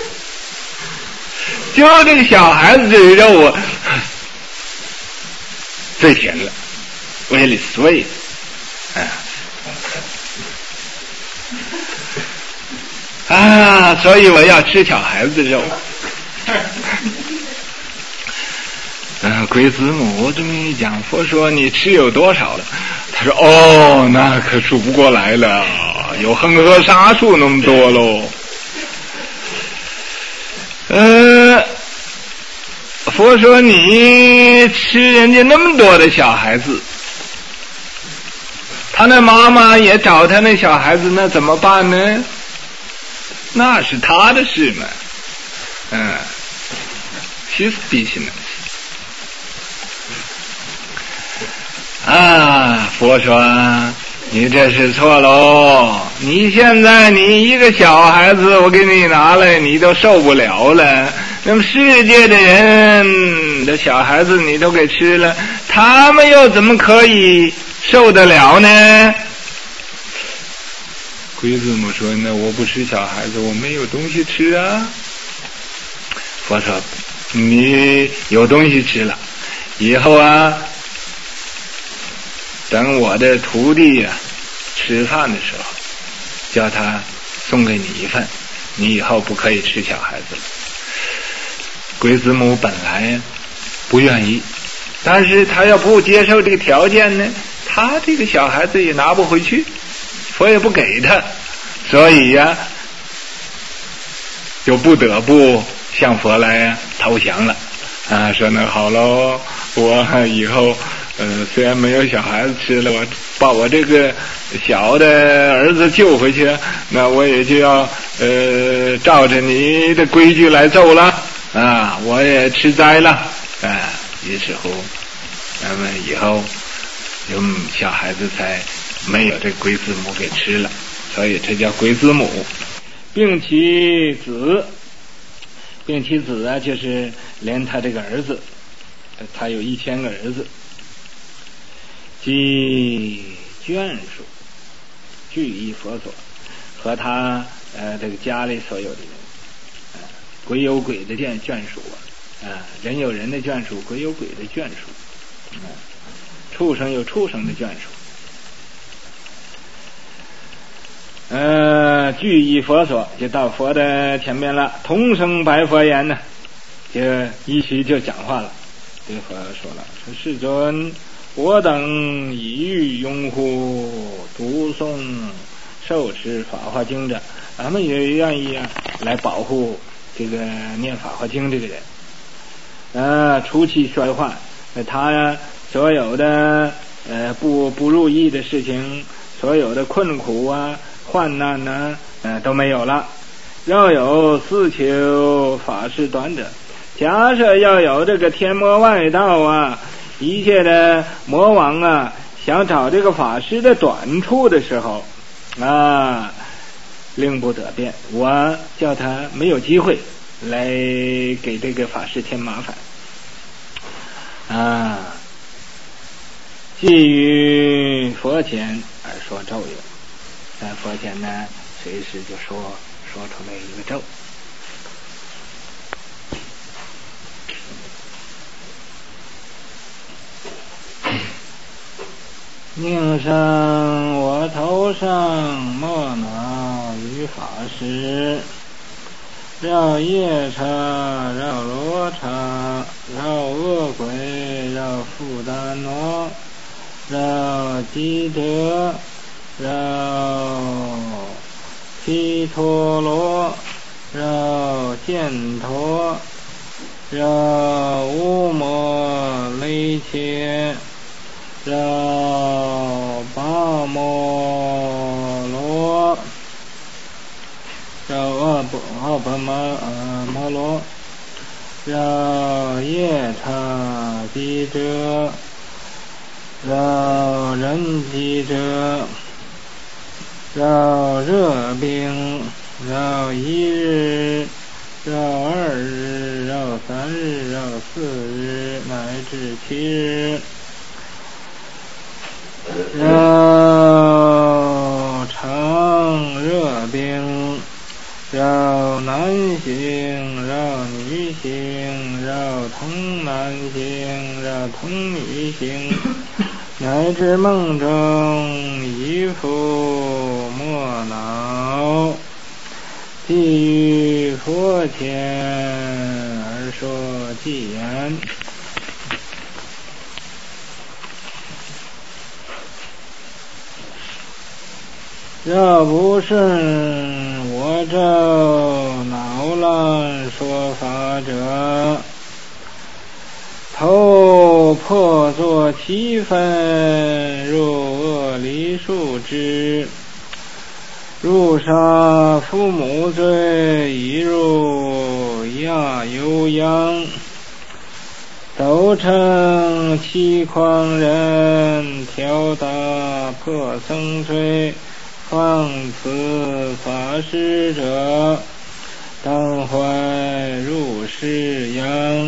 就这个小孩子这个肉啊最咸了 really sweet 所以我要吃小孩子的肉。鬼子母这么一讲，佛说你吃有多少了？ 说哦，那可数不过来了，有恒河沙数那么多喽。佛说你吃人家那么多的小孩子，他那妈妈也找他那小孩子，那怎么办呢？那是他的事嘛。his business。佛说你这是错喽！你现在你一个小孩子，我给你拿来，你都受不了了。那么世界的人的小孩子你都给吃了，他们又怎么可以受得了呢？龟子母说：“那我不吃小孩子，我没有东西吃啊。”佛说：“你有东西吃了，以后啊，等我的徒弟吃饭的时候，叫他送给你一份，你以后不可以吃小孩子了。”龟子母本来不愿意，但是他要不接受这个条件呢，他这个小孩子也拿不回去，佛也不给他，所以就不得不向佛来投降了。说那好喽，我以后虽然没有小孩子吃了，我把我这个小的儿子救回去，那我也就要照着你的规矩来奏了我也吃斋了于是乎那么以后小孩子才没有这龟子母给吃了，所以这叫龟子母。并其子就是连他这个儿子，他有1000个儿子，即眷属俱依佛所，和他这个家里所有的人，鬼有鬼的眷属人有人的眷属，鬼有鬼的眷属，畜生有畜生的眷属，俱依佛所，就到佛的前面了，同声白佛言呢，就一起就讲话了。这个佛说了，说世尊，我等以欲拥护读诵受持法华经者，咱们也愿意来保护这个念法华经这个人除其衰患，他所有的不如意的事情，所有的困苦患难都没有了。要有私求法事短者，假设要有这个天魔外道一切的魔王想找这个法师的短处的时候令不得便，我叫他没有机会来给这个法师添麻烦既于佛前而说咒语，在佛前呢随时就说出来一个咒。宁生我头上莫恼于法师，绕夜叉，绕罗刹，绕恶鬼，绕富丹罗，绕基德，绕毗陀罗，绕犍陀，绕乌摩雷切，绕巴摩罗，绕奥本摩罗，绕夜叉基者，绕人基者，绕热病，绕1日，绕2日，绕3日，绕4日，乃至7日，绕常热病，绕男性，绕女性，绕童男性，绕童女性，乃至梦中一复莫恼，即于佛前而说偈言。 若不顺我咒恼乱说法者，头破作七分，入恶离数之，入杀父母罪，已入亚由殃，斗称七狂人，挑打破僧罪，放此法师者，当怀入室殃。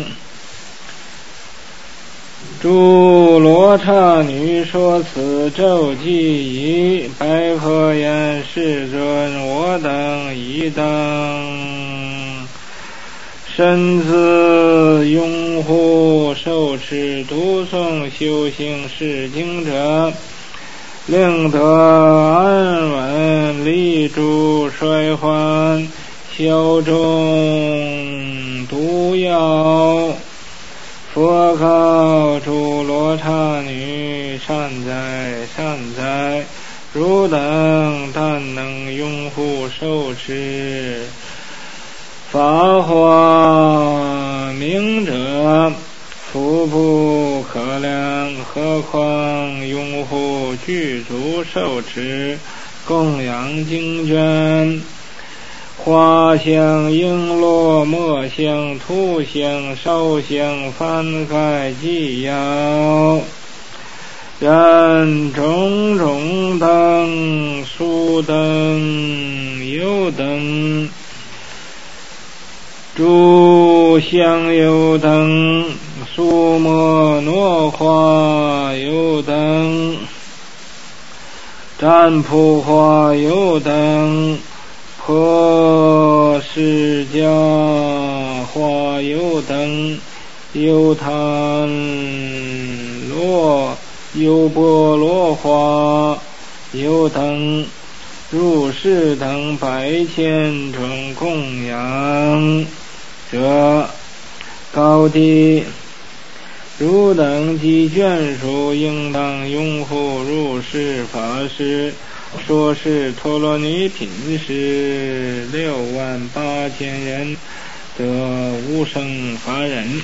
诸罗刹女说此咒偈已，白佛言：世尊，我等亦当身自拥护受持读诵修行是经者，令得安稳，立诸衰患，消众毒药。佛告诸罗刹女：善哉善哉，汝等但能拥护受持法华明者，福不可量，何况拥护具足受持供养经卷，花香璎珞墨香涂香烧香幡盖祭药，然种种灯书灯油灯诸香油灯苏摩诺花油灯占卜花油灯破释迦花油灯优檀罗优波罗花油灯入室等100,000种供养者，高低汝等及眷属应当拥护入室法师，说是陀罗尼品是68000人得无生法忍。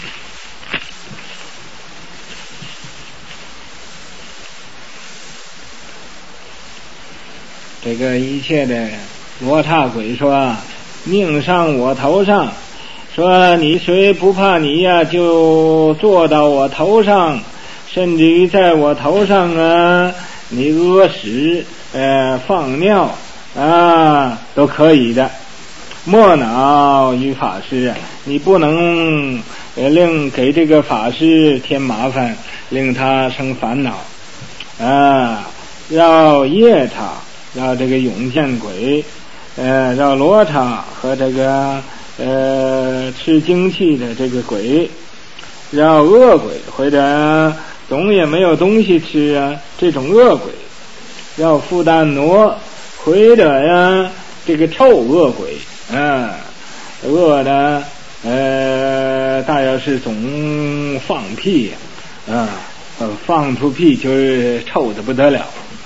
这个一切的罗刹鬼说：命上我头上，说你谁不怕你呀，就坐到我头上，甚至于在我头上啊，你屙屎放尿啊都可以的。莫恼于法师，你不能令给这个法师添麻烦，令他生烦恼啊。要夜叉，要这个永见鬼，要罗刹和这个吃精气的这个鬼，要恶鬼或者总也没有东西吃啊，这种恶鬼，要复旦挪或者呀这个臭恶鬼恶的大要是总放屁放出屁就是臭的不得了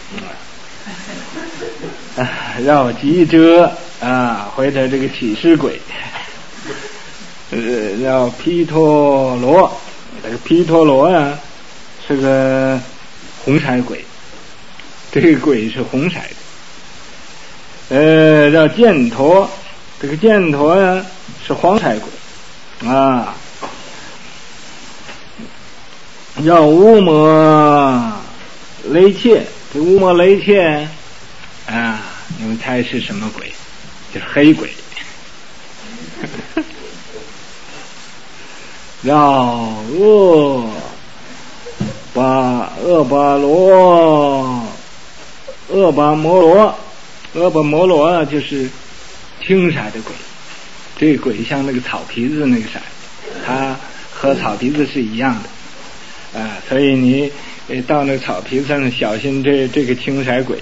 要急遮或者这个起尸鬼，要毗陀罗，这个毗陀罗呀是个红色鬼，这个鬼是红色的。叫犍陀，这个犍陀呀是黄色鬼叫乌摩雷切，这乌摩雷切你们猜是什么鬼？就是黑鬼。叫恶巴摩罗就是青色的鬼，这个鬼像那个草皮子那个色，它和草皮子是一样的所以你到那个草皮子上小心这个青色鬼。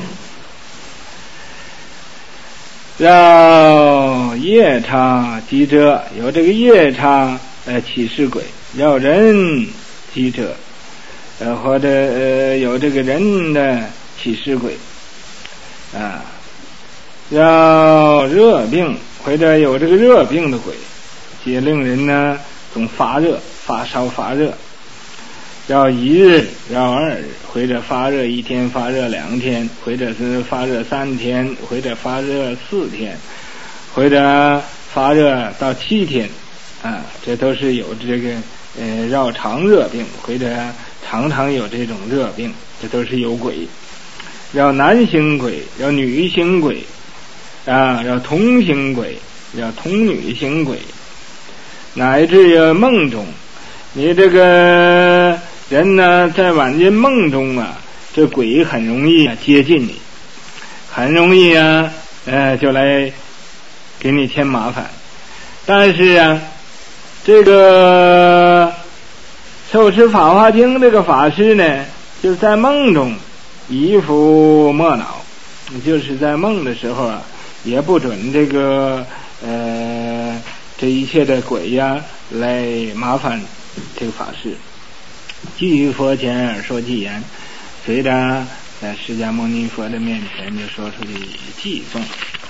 要夜叉击遮，有这个夜叉起尸鬼，要人击遮或者有这个人的起尸鬼， 啊，要热病或者有这个热病的鬼，也令人呢总发热、发烧、发热。要1日，要2日，或者发热1天，发热2天，或者是发热3天，或者发热4天，或者发热到7天，啊，这都是有这个绕常热病，或者常常有这种热病，这都是有鬼。要男性鬼，要女性鬼，啊，要同性鬼，要同女性鬼，乃至于梦中，你这个人呢，在晚间梦中啊，这鬼很容易接近你，很容易就来给你添麻烦。但是这个受持法华经这个法师呢，就在梦中一副莫恼，就是在梦的时候也不准这个这一切的鬼来麻烦这个法师。基于佛前而说偈言，随着在释迦牟尼佛的面前就说出的偈颂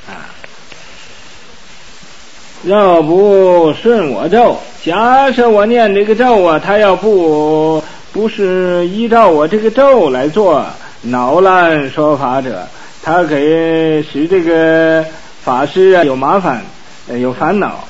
要不顺我咒，假设我念这个咒他要不是依照我这个咒来做，恼乱说法者，他给使这个法师有麻烦，有烦恼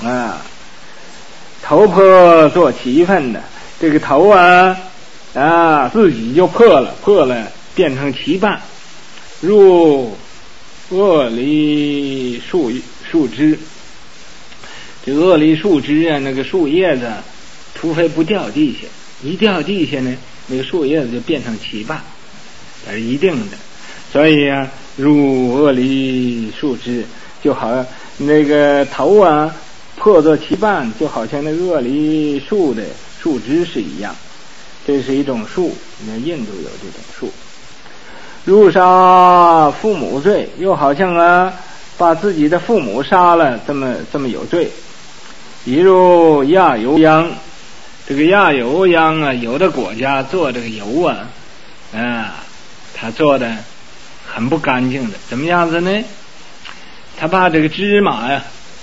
头破做七分的，这个头自己就破了变成7瓣，入恶梨树枝。这恶梨树枝那个树叶子除非不掉地下，一掉地下呢，那个树叶子就变成7瓣，这是一定的。所以入恶梨树枝，就好那个头破作7瓣，就好像那恶梨树的树枝是一样。这是一种树，印度有这种树。入杀父母罪，又好像把自己的父母杀了，这么有罪。比如亚油秧，这个亚油秧有的国家做这个油他做的很不干净的，怎么样子呢？他把这个芝麻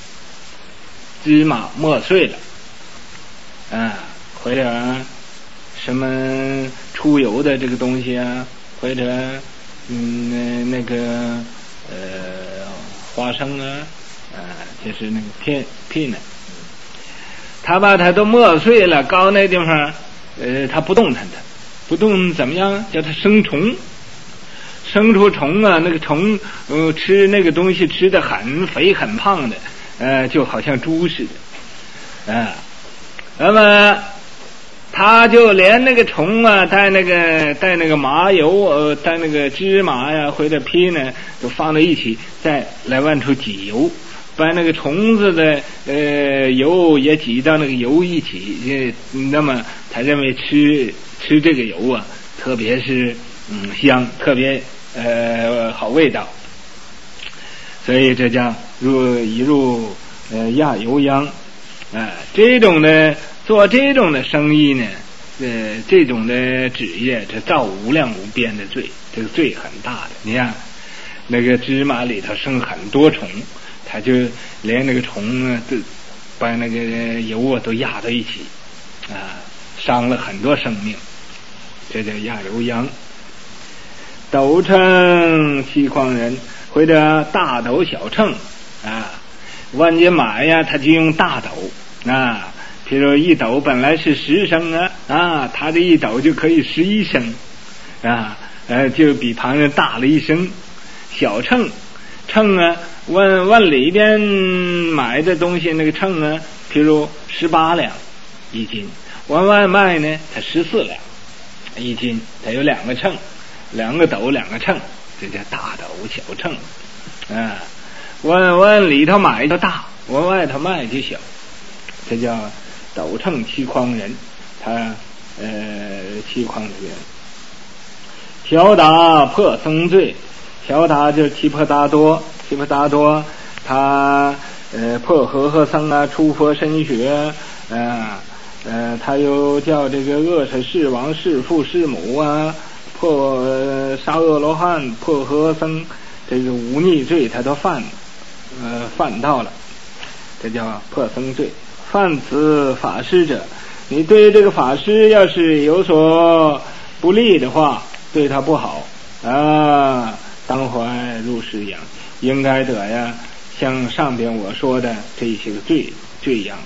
磨碎了或者什么出油的这个东西或者那个花生就是那个peanut，他把它都磨碎了，搞那地方他不动弹，不动怎么样？叫它生虫，生出虫那个虫吃那个东西吃得很肥很胖的就好像猪似的那么他就连那个虫带那个麻油带那个芝麻或者皮呢都放在一起，再来往出挤油，把那个虫子的油也挤到那个油一起，那么他认为吃这个油特别是香，特别好味道，所以这叫入亚油秧这种的做这种的生意呢这种的职业，这造无量无边的罪，这个罪很大的。你看那个芝麻里头生很多虫，他就连那个虫都把那个油都压到一起伤了很多生命，这叫亚油秧。斗秤七筐人，或者大斗小秤万斤马他就用大斗譬如一斗本来是10升他这一斗就可以11升就比旁人大了1升。小秤问里边买的东西，那个秤譬如18两1斤，往外卖呢它14两1斤，它有2个秤，2个斗2个秤，这叫大斗小秤往里头买就大，往外头卖就小，这叫斗秤七筐人，他七筐的人。调达破僧罪，调达就是提婆达多他破和僧出佛身学他又叫这个恶舍世王弑父弑母破杀恶罗汉，破和僧这个忤逆罪他都犯到了，这叫破僧罪。犯此法师者，你对这个法师要是有所不利的话，对他不好啊，当怀入师养，应该得呀，像上边我说的这些个罪样。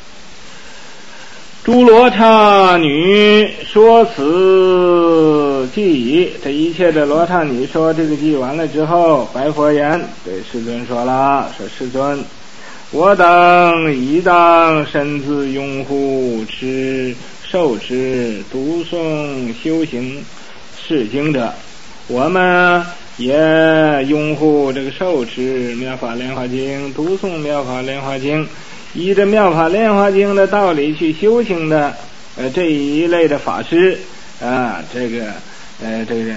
诸罗刹女说此偈已，这一切的罗刹女说这个偈完了之后，白佛言，对世尊说了，说世尊，我等亦当身自拥护受持读诵修行是经者，我们也拥护这个受持妙法莲华经，读诵妙法莲华经，依着妙法莲华经的道理去修行的这一类的法师啊，这个人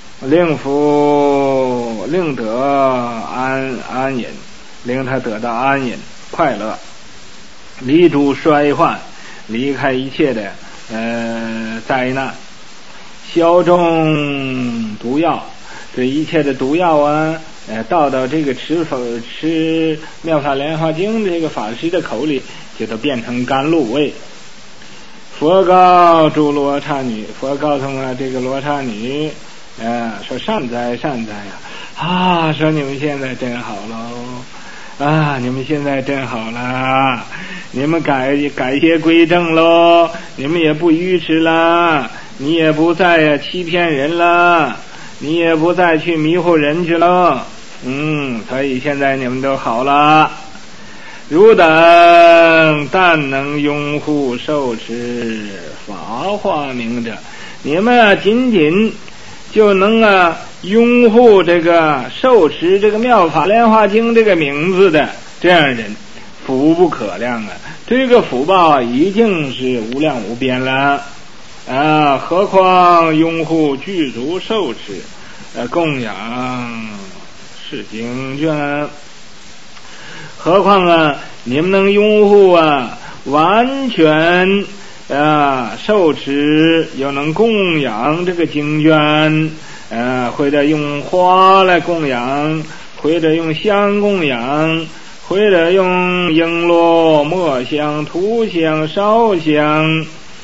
令得安隐，令他得到安隐快乐，离诸衰患，离开一切的灾难，消中毒药，这一切的毒药啊，到这个吃妙法莲华经这个法师的口里，就都变成甘露味。佛告诸罗刹女，佛告诉这个罗刹女，说善哉善哉呀，说你们现在真好喽，你们现在真好了，你们改邪归正喽，你们也不愚痴了，你也不再欺骗人了，你也不再去迷惑人去了，所以现在你们都好了。汝等但能拥护受持法华明者，你们仅仅就能拥护这个受持这个妙法莲华经这个名字的这样人，福不可量啊！这个福报已经是无量无边了何况拥护具足受持供养是经卷，何况你们能拥护完全受持，又能供养这个经卷，或者用花来供养，或者用香供养，或者用璎珞、墨香、涂香、烧香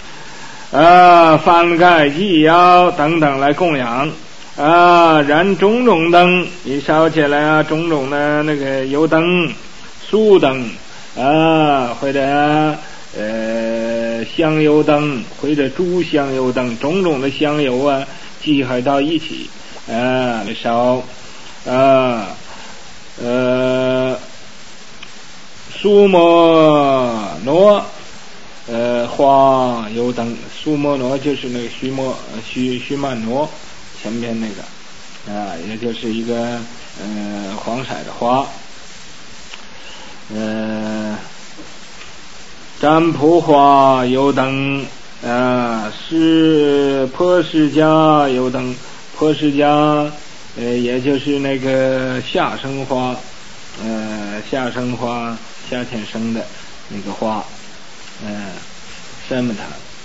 翻盖、祭腰等等来供养燃种种灯，你烧起来种种的那个油灯、酥灯或者香油灯，或者猪香油灯，种种的香油集合到一起来烧苏摩罗花油灯，苏摩罗就是那个须曼罗前面那个也就是一个黄色的花占卜花油灯是婆释迦油灯，婆释迦也就是那个下生花夏天生的那个花什么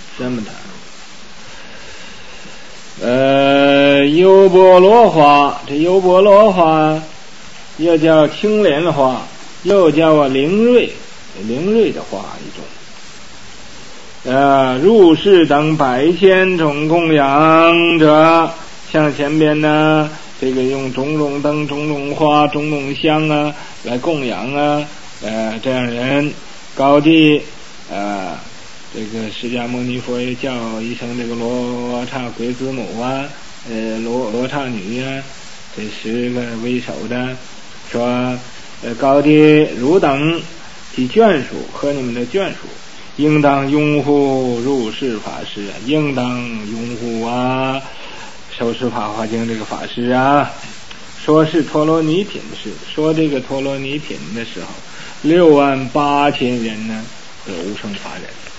优波罗花，这优波罗花又叫青莲花，又叫灵瑞的花一种入世等100,000种供养者，像前边呢这个用种种灯、种种花、种种香来供养这样人高地这个释迦牟尼佛也叫一声这个罗刹鬼子母罗刹女这10个为首的，说高地汝等及眷属和你们的眷属，应当拥护入世法师应当拥护受持法华经这个法师说是陀罗尼品的事，说这个陀罗尼品的时候，68000人得无生法忍。